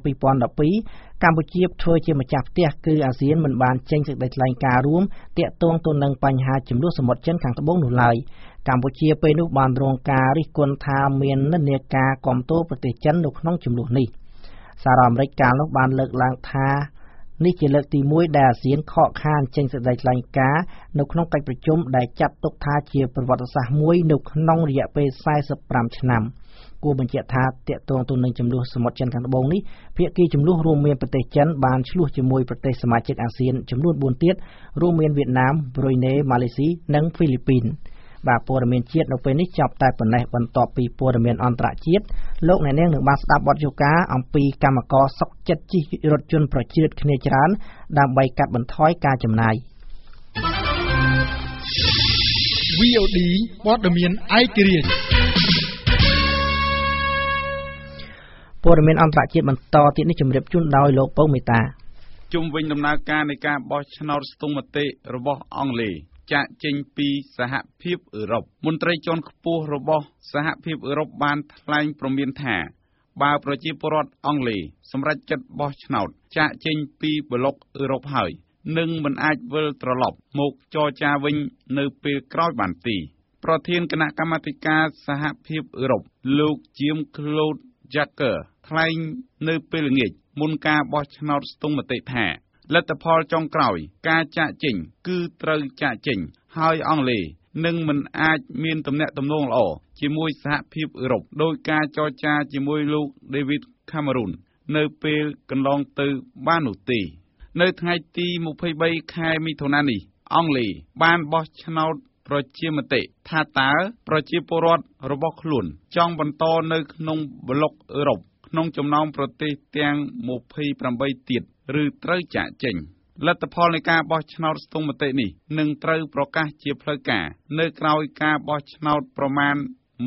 2012កម្ពុជាធ្វើជាម្ចាស់ផ្ទះគឺអាស៊ានមិនបានចេញសេចក្តីថ្លែងការណ៍រួមទាក់ទងទៅនឹងបញ្ហាចំនួនសមុទ្រចិនខាងត្បូងនោះឡើយកម្ពុជាពេលនោះបានរងការរិះគន់ថាមាននិន្នាការគាំទ្រប្រទេសចិននៅក្នុងចំនួននេះសារអាមេរិកកាលនោះបានលើកឡើងថានេះជាលើកទី1ដែលអាស៊ានខកខានចេញសេចក្តីថ្លែងការណ៍នៅក្នុងកិច្ចប្រជុំដែលចាត់ទុកថាជាប្រវត្តិសាស្ត្រមួយនៅក្នុងរយៈពេល45ឆ្នាំគួរបញ្ជាក់ថាទាក់ទងទៅនឹងចំនួនសមុទ្រចិនខាងត្បូងនេះភាគីចំនួនរួមមានប្រទេសចិនបានឆ្លោះជាមួយប្រទេសសមាជិកអាស៊ានចំនួន4ទៀតរួមមានវៀតណាម ប្រូយណេ ម៉ាឡេស៊ីនិងហ្វីលីពីនបាទព័ត៌មានជាតិនៅពេលនេះចប់តែប៉ុណ្ណេះបន្ទាប់ពីព័ត៌មានអន្តរជាតិលោកអ្នកនាងនឹងបានស្ដាប់បទយកាអំពីកម្មករសុកចិត្តជិះរថយន្តប្រជ្រៀតគ្នាច្រើនដើម្បីកាត់បន្ថយការចំណាយ VOD ព័ត៌មានឯករាជ្យព័ត៌មានអន្តរជាតិបន្តទៀតនេះជម្រាបជូនដោយលោកពងមេតាជុំវិញដំណើរការនៃការបោះឆ្នោតស្ទង់មតិរបស់អង់គ្លេសចាកចេញពីសហភាពអឺរ៉ុបមន្ត្រីជាន់ខ្ពស់របស់សហភាពអឺរ៉ុបបានថ្លែងព្រមានថាបើប្រជាពលរដ្ឋអង់គ្លេសសម្រេចចិត្តបោះឆ្នោតចាកចេញពីប្លុកអឺរ៉ុបហើយនឹងមិនអាចវិលត្រឡប់មកចរចាវិញនៅពេលក្រោយបានទេប្រធានគណៈកម្មាធិការសហភាពអឺរ៉ុបលោក Jean Claude Juncker ថ្លែងនៅពេលល្ងាចមុនការបោះឆ្នោតស្ទង់មតិថាលទ្ធផលចុងក្រោយការចាកចេញគឺត្រូវចាកចេញហើយអង់គ្លេសនឹងមិនអាចមានទំនាក់ទំនងល្អជាមួយសហភាពអឺរ៉ុបដោយការចរចាជាមួយលោក David Cameron នៅពេលកន្លងទៅបាននោះទេនៅថ្ងៃទី23ខែមិថុនានេះអង់គ្លេសបានបោះឆ្នោតប្រជាមតិថាតើប្រជាពលរដ្ឋរបស់ខ្លួនចង់បន្តនៅក្នុងប្លុកអឺរ៉ុបក្នុងចំណោមប្រទេសទាំង28ទៀតឬត្រូវចាកចេញលទ្ធផលនៃការបោះឆ្នោតស្ទង់មតិនេះនឹងត្រូវប្រកាសជាផ្លូវការនៅក្រោយការបោះឆ្នោតប្រមាណ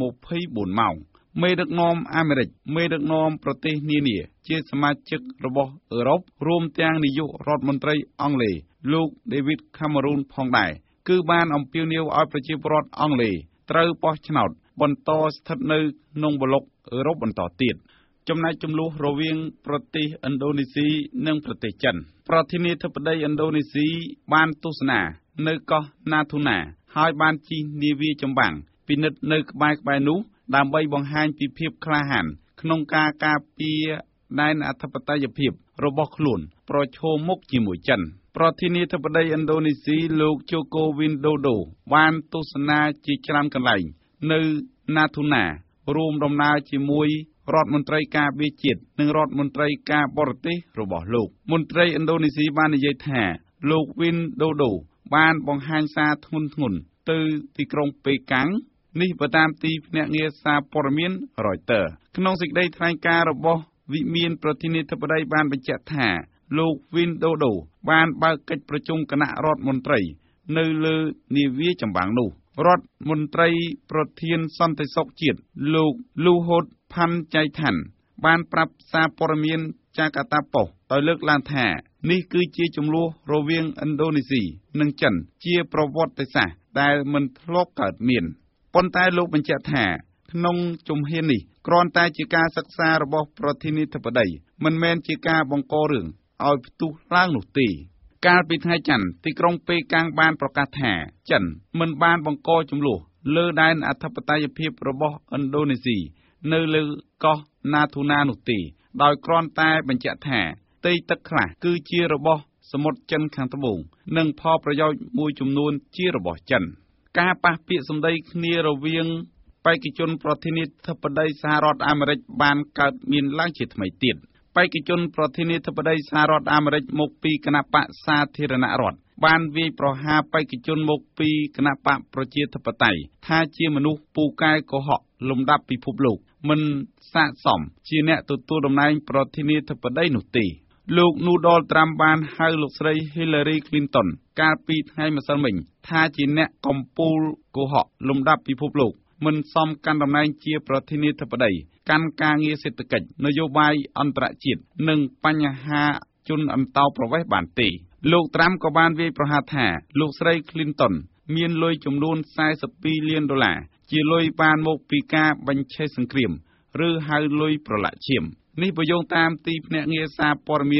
24ម៉ោងមេដឹកនាំអាមេរិកមេដឹកនាំប្រទេសនានាជាសមាជិករបស់អឺរ៉ុបរួមទាំងនាយករដ្ឋមន្ត្រីអង់គ្លេសលោក David Cameron ផងដែរគឺបានអំពាវនាវឲ្យប្រជាពលរដ្ឋអង់គ្លេសត្រូវបោះឆ្នោតបន្តស្ថិតនៅក្នុងប្លុកអឺរ៉ុបបន្តទៀតចំណែកចំនួនរវាងប្រទេសឥណ្ឌូនេស៊ីនិងប្រទេសចិនប្រធានាធិបតីឥណ្ឌូនេស៊ីបានទស្សនានៅកោះណាធូណាហើយបានជិះនាវាចម្បាំងពិនិត្យនៅក្បែរៗនោះដើម្បីបង្ហាញពីភាពក្លាហានក្នុងការការពារដែនអធិបតេយ្យភាពរបស់ខ្លួនប្រឈមមុខជាមួយចិនប្រធានាធិបតីឥណ្ឌូនេស៊ីលោក Joko Widodo បានទស្សនាជាច្រើនកន្លែងនៅណាធូណារួមដំណើរជាមួយរដ្ឋមន្ត្រីការពារជាតិនិងរដ្ឋមន្ត្រីការបរទេសរបស់លោកមន្ត្រីឥណ្ឌូនេស៊ីបាននិយាយថាលោក Widodo បានបង្ហាញសារធ្ងន់ធ្ងរទៅទីក្រុងប៉េកាំងនេះបើតាមទីភ្នាក់ងារសារព័ត៌មាន Reuters ក្នុងសេចក្តីថ្លែងការណ៍របស់វិមានប្រធានាធិបតីបានបញ្ជាក់ថាលោក Widodo បានបើកកិច្ចប្រជុំគណៈរដ្ឋមន្ត្រីនៅលើនាវាចម្បាំងនោះរដ្ឋមន្ត្រីប្រធានសន្តិសុខជាតិលោក Luhut Panjaitan បានប្រាប់សារព័ត៌មាន Jakarta Post ដោយលើកឡើងថានេះគឺជាជម្លោះរវាងឥណ្ឌូនេស៊ីនិងចិនជាប្រវត្តិសាស្ត្រដែលមិនធ្លាប់កើតមានប៉ុន្តែលោកបញ្ជាក់ថាក្នុងជំហាននេះគ្រាន់តែជាការសិក្សារបស់ប្រធានាធិបតីមិនមែនជាការបង្ករឿងឲ្យផ្ទុះឡើងនោះទេកាលពីថ្ងៃច័ន្ទទីក្រុងប៉េកាំងបានប្រកាសថាចិនមិនបានបង្កជម្លោះលើដែនអធិបតេយ្យភាពរបស់ឥណ្ឌូនេស៊ីនៅលើកោះណាធូណានោះទេដោយគ្រាន់តែបញ្ជាក់ថាផ្ទៃទឹកខ្លះគឺជារបស់សមុទ្រចិនខាងត្បូងនិងផលប្រយោជន៍មួយចំនួនជារបស់ចិនការប៉ះពាក្យសម្ដីគ្នារវាងបេក្ខជនប្រធានាធិបតីសហរដ្ឋអាមេរិកបានកើតមានឡើងជាថ្មីទៀតបេក្ខជនប្រធានាធិបតីសហរដ្ឋអាមេរិកមកពីគណបក្សសាធារណរដ្ឋបានវាយប្រហារបេក្ខជនមកពីគណបក្សប្រជាធិបតេយ្យថាជាមនុស្សពូកែកុហកលំដាប់ពិភពលោកមិនស័ក្តិសមជាអ្នកទទួលតំណែងប្រធានាធិបតីនោះទេលោក Donald Trump បានហៅលោកស្រី Hillary Clinton កាលពីថ្ងៃម្សិលមិញថាជាអ្នកកំពូលកុហកលំដាប់ពិភពលោកមិនសមកាន់តំណែងជាប្រធានាធិបតីកាន់ការងារសេដ្ឋកិច្ចនយោបាយអន្តរជាតិនិងបញ្ហាជនអន្តោប្រវេសន៍បានទេលោក Trump ក៏បានវាយប្រហារថាលោកស្រី Clinton មានលុយចំនួន$42លានជាលុយបានមកពីការបញ្ឆេះសង្គ្រាមឬហៅលុយប្រឡាក់ឈាមនេះបើយោងតាមទីភ្នាក់ងារសារព័ត៌មាន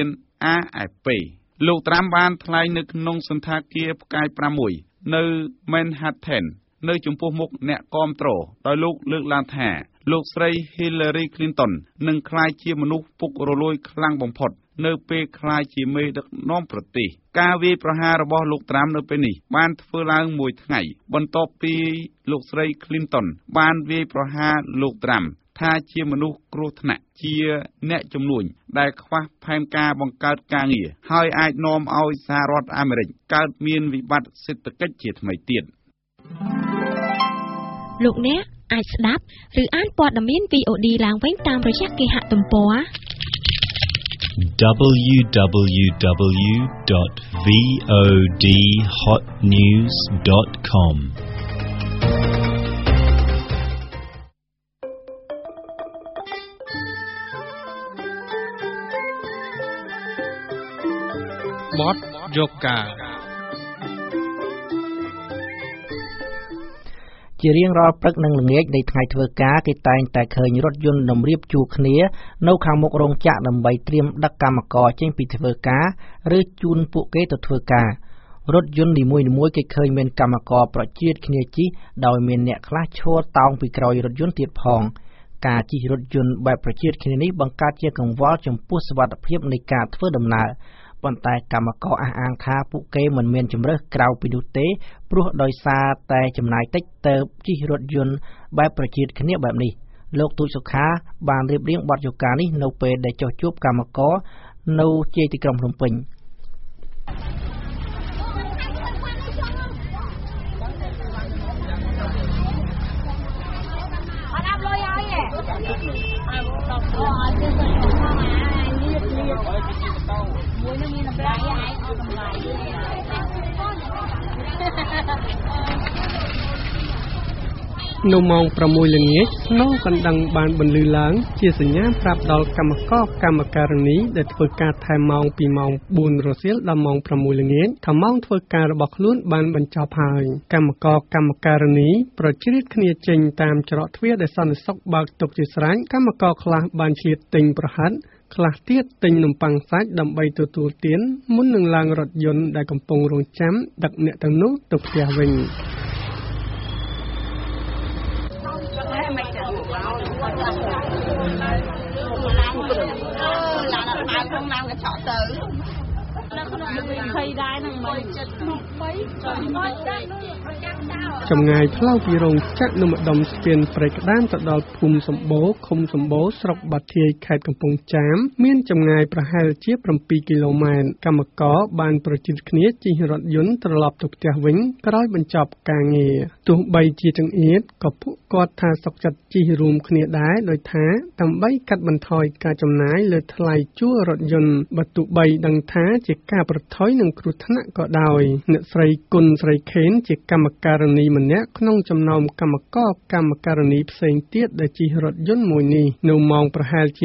AFP លោក Trump បានថ្លែងនៅក្នុងសន្តាគារផ្កាយ6នៅ Manhattan នៅចំពោះមុខអ្នកគាំទ្រដោយលោកលើកឡើងថាលោកស្រី Hillary Clinton នឹងក្លាយជាមនុស្សពុករលួយខ្លាំងបំផុតនៅពេលក្លាយជាមេដឹកនាំប្រទេសការវាយប្រហាររបស់លោក Trump នៅពេលនេះបានធ្វើឡើងមួយថ្ងៃបន្ទាប់ពីលោកស្រី Clinton បានវាយប្រហារលោក Trump ថាជាមនុស្សគ្រោះថ្នាក់ជាអ្នកជំនួញដែលខ្វះផែនការបង្កើតការងារហើយអាចនាំឲ្យសហរដ្ឋអាមេរិកកើតមានវិបត្តិសេដ្ឋកិច្ចជាថ្មីទៀតលោកអ្នកអាចស្ដាប់ឬអានព័ត៌មាន VOD ឡើងវិញតាមរយៈគេហទំព័រ www.vodhotnews.com បទយកការជារៀងរាល់ព្រឹកនិងល្ងាចនៃថ្ងៃធ្វើការគេតែងតែឃើញរថយន្តតម្រៀបជួរគ្នានៅខាងមុខរោងចក្រដើម្បីត្រៀមដឹកកម្មករចេញពីធ្វើការឬជូនពួកគេទៅធ្វើការរថយន្តនីមួយៗគេឃើញមានកម្មករប្រជៀតគ្នាជិះដោយមានអ្នកខ្លះឈរតោងពីក្រោយរថយន្តទៀតផងការជិះរថយន្តបែបប្រជៀតគ្នានេះបង្កើតជាកង្វល់ចំពោះសុវត្ថិភាពនៃការធ្វើដំណើរប៉ុន្តែកម្មករអះអាងថាពួកគេមិនមានជំរើសក្រៅពីនោះទេព្រោះដោយសារតែចំណាយតិចទៅជិះរថយន្តបែបប្រជៀតគ្នាបែបនេះលោកទូចសុខាបានរៀបរៀងបទយកានេះនៅពេលដែលចុះជួបកម្មករនៅជាយទីក្រុងភ្នំពេញនៅម៉ោង 6 ល្ងាចស្នូលកណ្ដឹងបានបន្លឺឡើងជាសញ្ញាប្រាប់ដល់កម្មករកម្មការិនីដែលធ្វើការថែមម៉ោងពីម៉ោង 4 រសៀលដល់ម៉ោង 6 ល្ងាចថាម៉ោងធ្វើការរបស់ខ្លួនបានបញ្ចប់ហើយកម្មករកម្មការិនីប្រជ្រៀតគ្នាចេញតាមច្រកទ្វារដែលសន្តិសុខបើកទុកជាស្រេចកម្មករខ្លះបានឆ្លៀតទិញប្រហិតខ្លះទៀតទិញនំប៉័ងសាច់ដើម្បីទទួលទានមុននឹងឡើងរថយន្តដែលកំពុងរង់ចាំដឹកអ្នកទាំងនោះទៅផ្ទះវិញចម្ងាយផ្លូវពីរោងចក្រនៅម្ដុំស្ពានព្រៃក្តាមទៅដល់ភូមិសម្បូរឃុំសម្បូរស្រុកបាធាយខេត្តកំពង់ចាមមានចម្ងាយប្រហែលជា7គីឡូម៉ែត្រកម្មករបានប្រជិតគ្នាជិះរថយន្តត្រឡប់ទៅផ្ទះវិញក្រោយបញ្ចប់ការងារទោះបីជាចង្អៀតក៏ពួកគាត់ថាសុខចិត្តជិះរួមគ្នាដែរដោយថាដើម្បីកាត់បន្ថយការចំណាយលើថ្លៃជួលរថយន្តបើទោះបីដឹងថាជាការប្រថុយនឹងគ្រោះថ្នាក់ក៏ដោយអ្នកស្រីគុណស្រីខេនជាកម្មការិនីម្នាក់ក្នុងចំណោមកម្មករកម្មការិនីផ្សេងទៀតដែលជិះរថយន្តមួយនេះនៅម៉ោងប្រហែលជា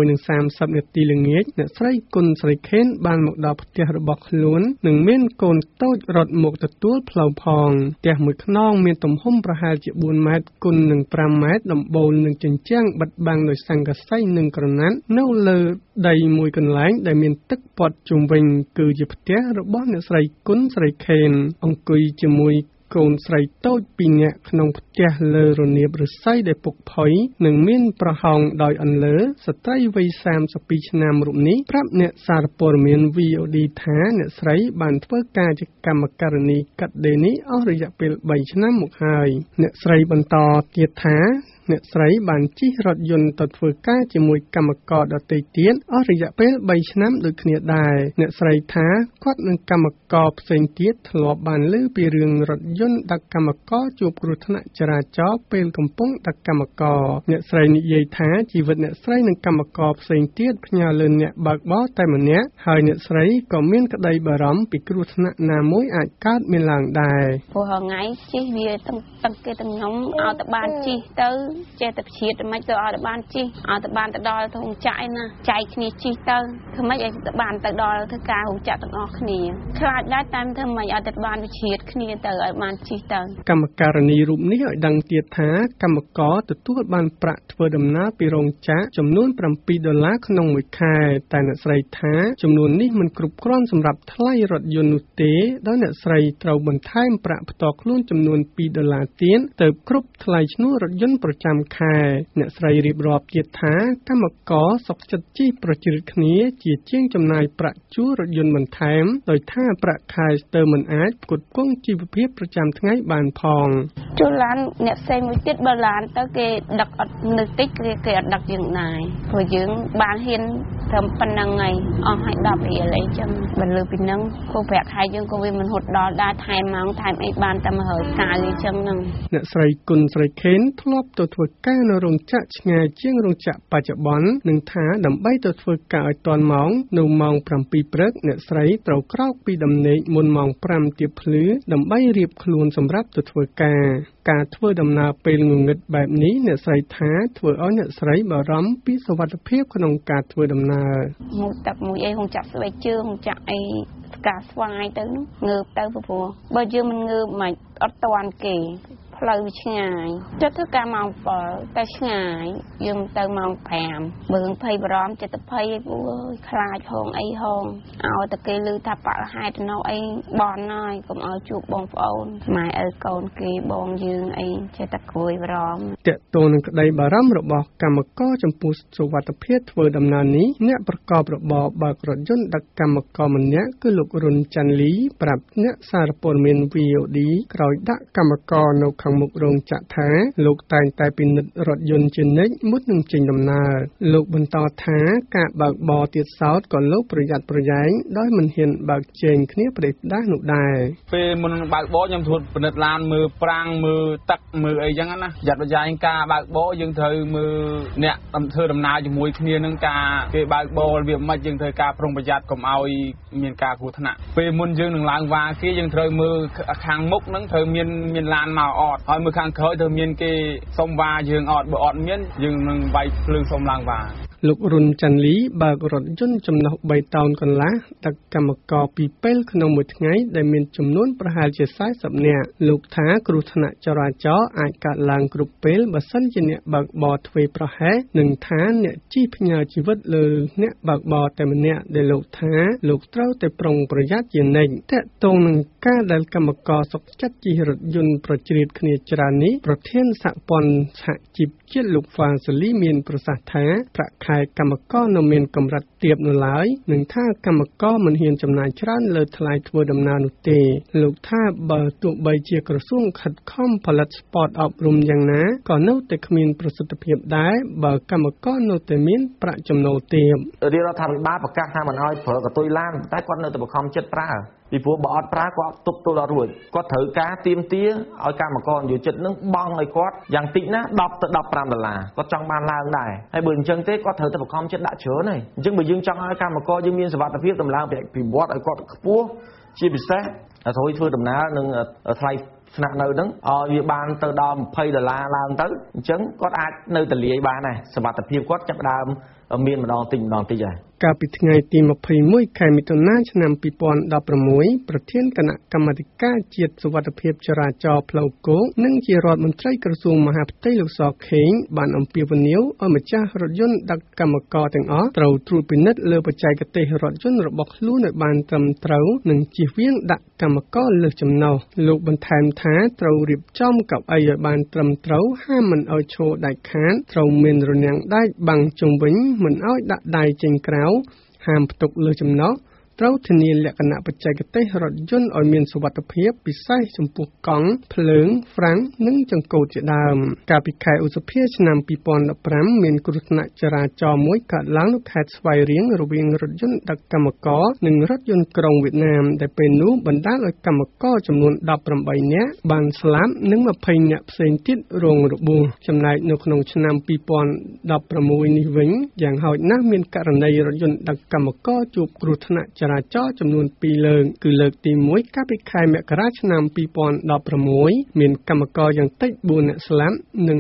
6:30 នាទីល្ងាចអ្នកស្រីគុណស្រីខេនបានមកដល់ផ្ទះរបស់ខ្លួននិងមានកូនតូចរត់មកទទួលផ្លូវផងផ្ទះមួយខ្នងមានទំហំប្រហែលជា4ម៉ែត្រគុណនឹង5ម៉ែត្រដំបូលនឹងជញ្ជាំងបិទបាំងដោយស័ង្កសីនិងក្រណាត់នៅលើដីមួយកន្លែងដែលមានទឹកព័ទ្ធជុំវិញគឺជាផ្ទះរបស់អ្នកស្រីគុណស្រីខេនអង្គុយជាមួយកូនស្រីតូច2នាក់ក្នុងផ្ទះលើរនាបឫស្សីដែលពុកផុយនិងមានប្រហោងដោយអន្លើស្ត្រីវ័យ32ឆ្នាំរូបនេះប្រាប់អ្នកសារព័ត៌មាន VOD ថាអ្នកស្រីបានធ្វើការជាកម្មការិនីកាត់ដេរនេះអស់រយៈពេល3ឆ្នាំមកហើយអ្នកស្រីបន្តទៀតថាអ្នកស្រីបានជិះរថយន្តទៅធ្វើការជាមួយកម្មករដទៃទៀតអស់រយៈពេល3ឆ្នាំដូចគ្នាដែរអ្នកស្រីថាគាត់និងកម្មករផ្សេងទៀតធ្លាប់បានឮពីរឿងរថយន្តដឹកកម្មករជួបគ្រោះថ្នាក់ចរាចរណ៍ពេលកំពុងដឹកកម្មករអ្នកស្រីនិយាយថាជីវិតអ្នកស្រីនិងកម្មករផ្សេងទៀតផ្ញើលើអ្នកបើកបរតែម្នាក់ហើយអ្នកស្រីក៏មានក្តីបារម្ភពីគ្រោះថ្នាក់ណាមួយអាចកើតមានឡើងដែរព្រោះថ្ងៃជិះវាទាំងគេទាំងខ្ញុំឲ្យតែបានជិះទៅចេះតែព្យាតមិនទៅឲ្យតែបានជិះឲ្យតែបានទៅដល់ទៅរោងចក្រឯណាចែកគ្នាជិះទៅធ្វើម៉េចឲ្យទៅបានទៅដល់ធ្វើការរោងចក្រទាំងអស់គ្នាខ្លាចដែរតាមធ្វើម៉េចឲ្យតែបានវិជ្ជាគ្នាទៅឲ្យបានជិះទៅកម្មការិនីរូបនេះឲ្យដឹងទៀតថាកម្មករទទួលបានប្រាក់ធ្វើដំណើរពីរោងចក្រចំនួន$7ក្នុងមួយខែតែអ្នកស្រីថាចំនួននេះមិនគ្រប់គ្រាន់សម្រាប់ថ្លៃរថយន្តនោះទេដោយអ្នកស្រីត្រូវបន្ថែមប្រាក់ផ្ទាល់ខ្លួនចំនួន$2ទៀតទៅគ្រប់ថ្លៃឈ្នួលរថយន្តប្រចាំខែអ្នកស្រីរៀបរាប់ទៀតថាកម្មករសុខចិត្តជិះប្រជិតគ្នាជាជាងចំណាយប្រាក់ជួលរថយន្តបន្ថែមដោយថាប្រាក់ខែស្ទើរមិនអាចផ្គត់ផ្គង់ជីវភាពប្រចាំថ្ងៃបានផងជួលឡានអ្នកផ្សេងមួយទៀតបើឡានទៅគេដឹកអត់នៅតិចគេអត់ដឹកយើងដែរព្រោះយើងបានហ៊ានត្រឹមប៉ុណ្ណឹងហើយអស់ឲ្យ10រៀលអីចឹងបើលើពីហ្នឹងគោប្រាក់ខែយើងក៏វាមិនហត់ដល់ដែរថែមម៉ោងថែមអីបានតែ100កាលអីចឹងហ្នឹងអ្នកស្រីគុណស្រីខេនធ្លាប់ទៅធ្វើការនៅរោងចក្រឆ្ងាយជាងរោងចក្របច្ចុប្បន្ននឹងថាដើម្បីទៅធ្វើការឲ្យទាន់ម៉ោងនៅម៉ោង7ព្រឹកអ្នកស្រីត្រូវក្រោកពីដំណេកមុនម៉ោង5ទៀបភ្លឺដើម្បីរៀបខ្លួនសម្រាប់ទៅធ្វើការធ្វើដំណើរពេលងងឹតបែបនេះអ្នកស្រីថាធ្វើឲ្យអ្នកស្រីបារម្ភពីសុវត្ថិភាពក្នុងការធ្វើដំណើើមួយទឹកមួយអីហងចាក់ស្បែកជើងហងចាក់អីការស្វាយទៅនោះងើបទៅព្រោះបើយើងមិនងើបមិនអត់តាន់គេផ្លូវឆ្ងាយចិត្តធ្វើការម៉ោង7តែឆ្ងាយយើងទៅម៉ោង5បើភ័យបារម្ភចិត្តភ័យអើយខ្លាចហងអីហងឲ្យតែគេឮថាបរិហេតុនៅអីបនហើយកុំឲ្យជួបបងប្អូនម៉ែឪកូនគេបងយើងអីចិត្តតែក្រួយបារម្ភតើតើនឹងក្តីបារម្ភរបស់កម្មករចំពោះសុវត្ថិភាពធ្វើដំណើរនេះអ្នកប្រកបរបរបើករថយន្តដឹកកម្មករម្នាក់គឺលោករុនច័ន្ទលីប្រាប់អ្នកសារព័ត៌មាន VOD ក្រោយដាក់កម្មករនៅខាងមុខរោងចក្រថាលោកតែងតែពិនិត្យរថយន្តជានិច្ចមុននឹងចេញដំណើរលោកបន្តថាការបើកបរទៀតសោតក៏លោកប្រយ័ត្នប្រយែងដោយមិនហ៊ានបើកជែងគ្នាប្រេះផ្ដាស់នោះដែរពេលមុនបើកបរខ្ញុំធ្វើពិនិត្យឡានមើលប្រាំងមើលទឹកមើលអីចឹងណាប្រយ័ត្នប្រយែងការបើកបរយើងត្រូវមើលអ្នកធ្វើដំណើរជាមួយគ្នានឹងការគេបើកបរវាមិនយើងត្រូវការប្រុងប្រយ័ត្នកុំឲ្យមានការគ្រោះថ្នាក់ពេលមុនយើងនឹងឡើងវ៉ាគេយើងត្រូវមើលខាងមុខនឹងត្រូវមានឡានមកអត់ហើយមើលខាងក្រោយត្រូវមានគេសុំវ៉ាយើងអត់បើអត់មានយើងនឹងវាយភ្លើងសុំឡើងវ៉ាលោករុនច័ន្ទលីបើករថយន្តចំណុះ3តោនកន្លះដឹកកម្មករពីពេលក្នុងមួយថ្ងៃដែលមានចំនួនប្រហែលជា40នាក់លោកថាគ្រោះថ្នាក់ចរាចរណ៍អាចកើតឡើងគ្រប់ពេលបើសិនជាអ្នកបើកបរធ្វេសប្រហែសនិងថាអ្នកជិះផ្ញើជីវិតលើអ្នកបើកបរតែម្នាក់ដែលលោកថាលោកត្រូវតែប្រុងប្រយ័ត្នជានិច្ចតើតើនឹងការដែលកម្មករសុខចិត្តជិះរថយន្តប្រជ្រៀតគ្នាច្រើននេះប្រធានសហព័ន្ធសហជីពជាតិលោកហ្វាងសាលីមានប្រសាសន៍ថាប្រាក់ខែកម្មករនៅមានកម្រិតទាបនៅឡើយនឹងថាកម្មករមិនហ៊ានចំណាយច្រើនលើថ្លៃធ្វើដំណើរនោះទេលោកថាបើទោះបីជាក្រសួងខិតខំផលិតស្ពតអប់រំយ៉ាងណាក៏នៅតែគ្មានប្រសិទ្ធភាពដែរបើកម្មករនៅតែមានប្រាក់ចំណូលទាបរាជរដ្ឋាភិបាលប្រកាសថាមិនឲ្យប្រើកតុយឡានតែគាត់នៅតែបង្ខំចិត្តប្រើពីព្រោះបើអត់ប្រើគាត់ទប់ទល់អត់រួចគាត់ត្រូវការទាមទារឲ្យកម្មករនិយោជិតនឹងបង់ឲ្យគាត់យ៉ាងតិចណា$10 ទៅ$15គាត់ចង់បានឡើងដែរហើយបើអញ្ចឹងទេគាត់ត្រូវតែបង្ខំចិត្តដាក់ច្រើនហើយអញ្ចឹងបើយើងចង់ឲ្យកម្មករយើងមានសុវត្ថិភាពតម្លើងពីវត្តឲ្យគាត់ខ្ពស់ជាពិសេសត្រូវធ្វើដំណើរនឹងថ្លៃស្នាក់នៅហ្នឹងឲ្យវាបានទៅដល់$20ឡើងទៅអញ្ចឹងគាត់អាចនៅទលាយបានដែរសុវត្ថិភាពគាត់ចាប់ដើមមានម្ដងតិចដែរកាលពីថ្ងៃទី21ខែមិថុនាឆ្នាំ2016ប្រធានគណៈកម្មាធិការជាតិសុវត្ថិភាពចរាចរណ៍ផ្លូវគោកនិងជារដ្ឋមន្ត្រីក្រសួងមហាផ្ទៃលោកសខេងបានអំពាវនាវឲ្យម្ចាស់រថយន្តដឹកកម្មករទាំងអស់ត្រូវត្រួតពិនិត្យលើបច្ចេកទេសរថយន្តរបស់ខ្លួនឲ្យបានត្រឹមត្រូវនិងជៀសវាងដាក់កម្មករលើសចំណុះលោកបន្ថែមថាត្រូវរៀបចំកៅអីឲ្យបានត្រឹមត្រូវហាមមិនឲ្យឈរដាច់ខាតត្រូវមានរនាំងដែកបាំងជុំវិញមិនឲ្យដាក់ដៃចេញក្រៅហាមផ្ទុកលើចំណុះត្រូវធានាលក្ខណៈបច្ចេកទេសរថយន្តឲ្យមានសុវត្ថិភាពពិសេសចំពោះកង់ភ្លើងហ្វ្រាំងនិងចង្កូតជាដើមកាលពីខែឧសភាឆ្នាំ2015មានគ្រោះថ្នាក់ចរាចរណ៍មួយកើតឡើងនៅខេត្តស្វាយរៀងរវាងរថយន្តដឹកកម្មករនិងរថយន្តក្រុងវៀតណាមដែលពេលនោះបណ្ដាលឲ្យកម្មករចំនួន18នាក់បានស្លាប់និង20នាក់ផ្សេងទៀតរងរបួសចំណែកនៅក្នុងឆ្នាំ2016នេះវិញយ៉ាងហោចណាស់មានករណីរថយន្តដឹកកម្មករជួបគ្រោះថ្នាក់ចរាចរណ៍ចំនួន2លើកគឺលើកទី1កាលពីខែមករាឆ្នាំ2016មានកម្មករយ៉ាងតិច4នាក់ស្លាប់និង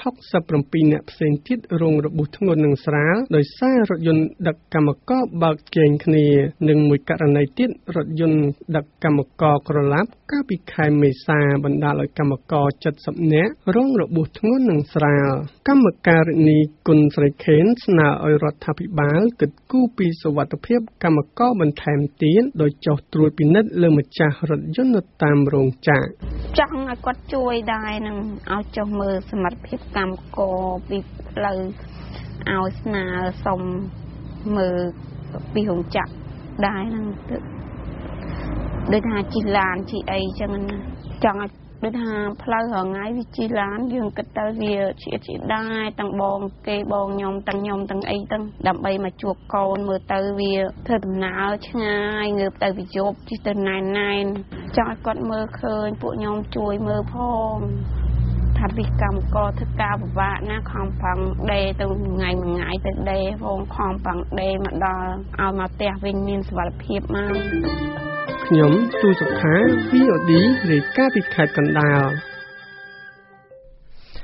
67នាក់ផ្សេងទៀតរងរបួសធ្ងន់និងស្រាលដោយសាររថយន្តដឹកកម្មករបើកជែងគ្នានិងមួយករណីទៀតរថយន្តដឹកកម្មករក្រឡាប់កាលពីខែមេសាបណ្ដាលឲ្យកម្មករ70នាក់រងរបួសធ្ងន់និងស្រាលកម្មការិនីគុណស្រីខេនស្នើឲ្យរដ្ឋាភិបាលគិតគូរពីសុវត្ថិភាពកម្មករបន្ថែមទៀតដោយចុះត្រួតពិនិត្យលើម្ចាស់រថយន្តនៅតាមរោងចក្រចង់ឲ្យគាត់ជួយដែរនឹងឲ្យចុះមើលសមត្ថភាពកម្មករពីផ្លូវឲ្យស្នើសុំមើលពីរោងចក្រដែរនឹងដូចថាជីឡានជីអីចឹងណាចង់ឲ្យដូចថាផ្លូវរងាយវាជីឡានយើងគិតទៅវាជាដែរទាំងបងគេបងខ្ញុំទាំងខ្ញុំទាំងអីទាំងដើម្បីមកជួបកូនមើលទៅវាធ្វើដំណើរឆ្ងាយងើបទៅវិយប់ជិះទៅណែនចង់ឲ្យគាត់មើលឃើញពួកខ្ញុំជួយមើលផងថាវិកម្មករធ្វើការពិបាកណាខំប្រឹងដេរទៅថ្ងៃមួយថ្ងៃទៅដេរផងខំប្រឹងដេរមកដល់ឲ្យមកផ្ទះវិញមានសុវត្ថិភាពមកខ្ញុំទូសុខា VOD រាយការណ៍ពីខេត្តកណ្ដាល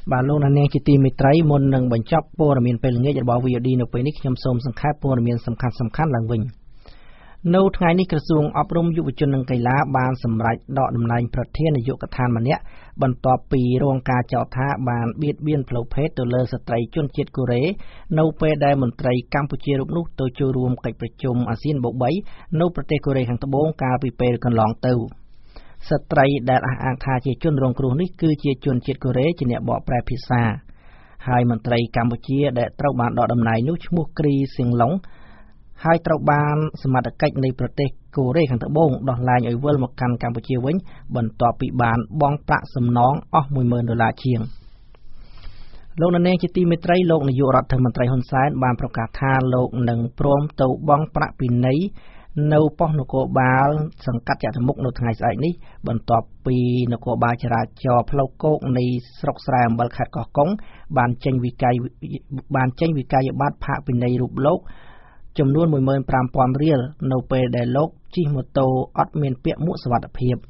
បាទលោកនាងជាទីមេត្រីមុននឹងបញ្ចប់ព័ត៌មានពេលល្ងាចរបស់ VOD នៅពេលនេះខ្ញុំសូមសង្ខេបព័ត៌មានសំខាន់ៗឡើងវិញនៅថ្ងៃនេះក្រសួងអប់រំយុវជននិងកីឡាបានសម្រេចដកតំណែងប្រធាននាយកដ្ឋានម្នាក់បន្ទាប់ពីរងការចោទថាបានបៀតបៀនផ្លូវភេទទៅលើស្ត្រីជនជាតិកូរ៉េនៅពេលដែលមន្ត្រីកម្ពុជារូបនោះទៅចូលរួមកិច្ចប្រជុំអាស៊ានបូក3នៅប្រទេសកូរ៉េខាងត្បូងកាលពីពេលកន្លងទៅស្ត្រីដែលអះអាងថាជាជនរងគ្រោះនេះគឺជាជនជាតិកូរ៉េជាអ្នកបកប្រែភាសាហើយមន្ត្រីកម្ពុជាដែលត្រូវបានដកតំណែងនោះឈ្មោះគ្រីសៀងឡុងហើយត្រូវបានសមត្ថកិច្ចនៃប្រទេសកូរ៉េខាងត្បូងដោះលែងឲ្យវិលមកកាន់កម្ពុជាវិញបន្ទាប់ពីបានបង់ប្រាក់សំណងអស់$10,000ជាងលោកនាងជាទីមេត្រីលោកនាយករដ្ឋមន្ត្រីហ៊ុនសែនបានប្រកាសថាលោកនឹងព្រមទៅបង់ប្រាក់ពិន័យនៅប៉ុស្តិ៍នគរបាលសង្កាត់ចតុមុខនៅថ្ងៃស្អែកនេះបន្ទាប់ពីនគរបាលចរាចរណ៍ផ្លូវគោកនៃស្រុកស្រែអំបិលខេត្តកោះកុងបានចេញវិក័យប័ត្រផាកពិន័យរូបលោកចំនួន$15,000រៀលនៅពេលដែលលោកជិះម៉ូតូអត់មានពាក់មួកសុវត្ថិភាព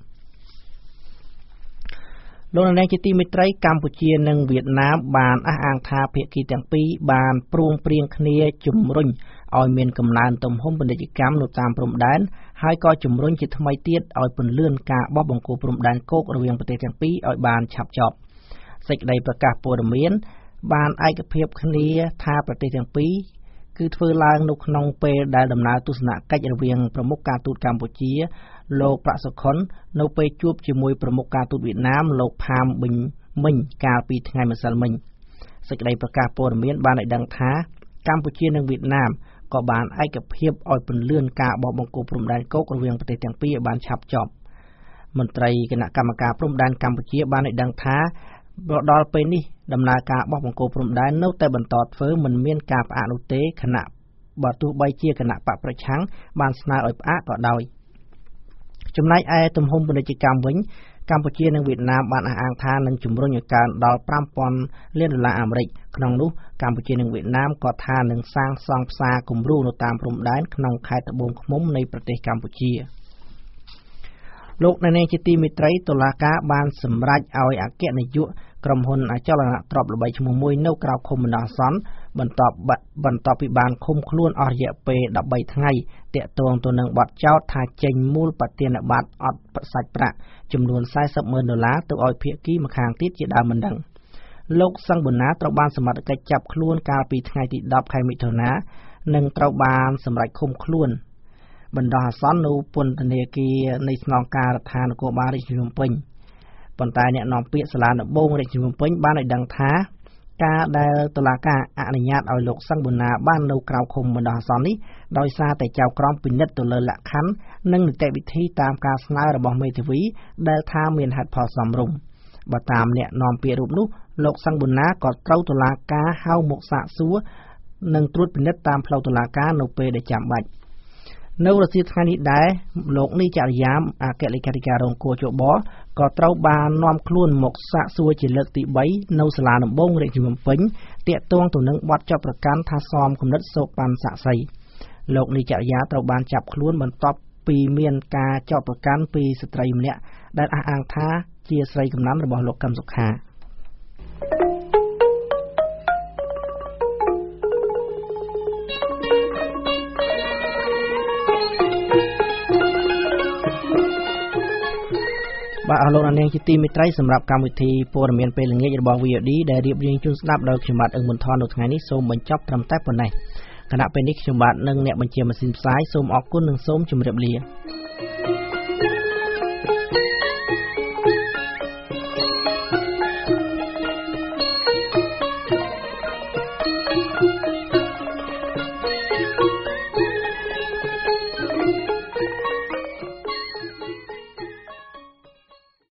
លោកនាងជាទីមេត្រីកម្ពុជានិងវៀតណាមបានអះអាងថាភាគីទាំងពីរបានព្រមព្រៀងគ្នាជំរុញឲ្យមានកំណើនទំហំពាណិជ្ជកម្មនៅតាមព្រំដែនហើយក៏ជំរុញជាថ្មីទៀតឲ្យពន្លឿនការបោះបង្គោលព្រំដែនគោករវាងប្រទេសទាំងពីរឲ្យបានឆាប់ចប់សេចក្តីប្រកាសព័ត៌មានបានឯកភាពគ្នាថាប្រទេសទាំងពីរគឺធ្វើឡើងនៅក្នុងពេលដែលដំណើរទស្សនកិច្ចរវាងប្រមុខការទូតកម្ពុជាលោកប្រាក់សុខុននៅពេលជួបជាមួយប្រមុខការទូតវៀតណាមលោកផាមប៊ិញមិញកាលពីថ្ងៃម្សិលមិញសេចក្តីប្រកាសព័ត៌មានបានឲ្យដឹងថាកម្ពុជានិងវៀតណាមក៏បានឯកភាពឲ្យពន្លឿនការបោះបង្គោលព្រំដែនគោករវាងប្រទេសទាំងពីរឲ្យបានឆាប់ចប់មន្ត្រីគណៈកម្មការព្រំដែនកម្ពុជាបានឲ្យដឹងថាដល់ពេលនេះដំណើរការបោះបង្គោលព្រំដែននៅតែបន្តធ្វើមិនមានការផ្អាកនោះទេខណៈបើទោះបីជាគណៈបកប្រឆាំងបានស្នើឲ្យផ្អាកក៏ដោយចំណែកឯទំហំពាណិជ្ជកម្មវិញកម្ពុជានិងវៀតណាមបានអះអាងថានឹងជំរុញឲ្យកើនដល់$5,000 លានអាមេរិកក្នុងនោះកម្ពុជានិងវៀតណាមក៏ថានឹងសាងសង់ផ្សារគំរូនៅតាមព្រំដែនក្នុងខេត្តត្បូងឃ្មុំនៃប្រទេសកម្ពុជាលោកអ្នកនាងជាទីមេត្រីតុលាការបានសម្រេចឲ្យអគ្គនាយកក្រុមហ៊ុនអចលនទ្រព្យល្បីឈ្មោះមួយនៅក្រៅឃុំបណ្ដោះអាសន្នបន្ទាប់ពីបានឃុំខ្លួនអស់រយៈពេល13ថ្ងៃទាក់ទងទៅនឹងបទចោទថាចេញមូលប្រទានប័ត្រអត់សាច់ប្រាក់ចំនួន$40,000ទៅឲ្យភាគីម្ខាងទៀតជាដើមមិនដឹងលោកសង្ឃប៊ុនណាត្រូវបានសមត្ថកិច្ចចាប់ខ្លួនកាលពីថ្ងៃទី10ខែមិថុនានិងត្រូវបានសម្រេចឃុំខ្លួនបណ្ដោះអាសន្ននៅពន្ធនាគារនៃស្នងការរដ្ឋាភិបាលនគរបាលរាជធានីភ្នំពេញប៉ុន្តែអ្នកនាំពាក្យសាលាដំបងរាជធានីភ្នំពេញបានឲ្យដឹងថាការដែលតុលាការអនុញ្ញាតឲ្យលោកសង្ឃប៊ុនណាបាននៅក្រៅឃុំបណ្ដោះអាសន្ននេះដោយសារតែចៅក្រមពិនិត្យទៅលើលក្ខខណ្ឌនិងនីតិវិធីតាមការស្នើរបស់មេធាវីដែលថាមានហេតុផលសមរម្យបើតាមអ្នកនាំពាក្យរូបនោះលោកសង្ឃប៊ុនណាក៏ត្រូវតុលាការហៅមកសាកសួរនិងត្រួតពិនិត្យតាមផ្លូវតុលាការនៅពេលដែលចាំបាច់នៅរសៀលថ្ងៃនេះដែរលោកនីចរិយាមអគ្គលេខាធិការរងគួរជបក៏ត្រូវបាននាំខ្លួនមកសាកសួរជាលើកទី3នៅសាលាដំបងរាជធានីភ្នំពេញទាក់ទងទៅនឹងបទចោទប្រកាន់ថាសមគំនិតសូកប៉ាន់សាក់សីលោកនីចរិយាត្រូវបានចាប់ខ្លួនបន្ទាប់ពីមានការចោទប្រកាន់ពីស្ត្រីម្នាក់ដែលអះអាងថាជាស្រីកំណាំរបស់លោកកឹមសុខាបាទអរលោកនាងជាទីមេត្រីសម្រាប់កម្មវិធីព័ត៌មានពេលល្ងាចរបស់ VOD ដែលរៀបរៀងជូនស្ដាប់ដោយខ្ញុំបាទអឹងមុនថននៅថ្ងៃនេះសូមបញ្ចប់ត្រឹមតែប៉ុណ្ណេះគណៈពេលនេះខ្ញុំបាទនិងអ្នកបញ្ជាម៉ាស៊ីនផ្សាយសូមអរគុណនិងសូមជម្រាបលា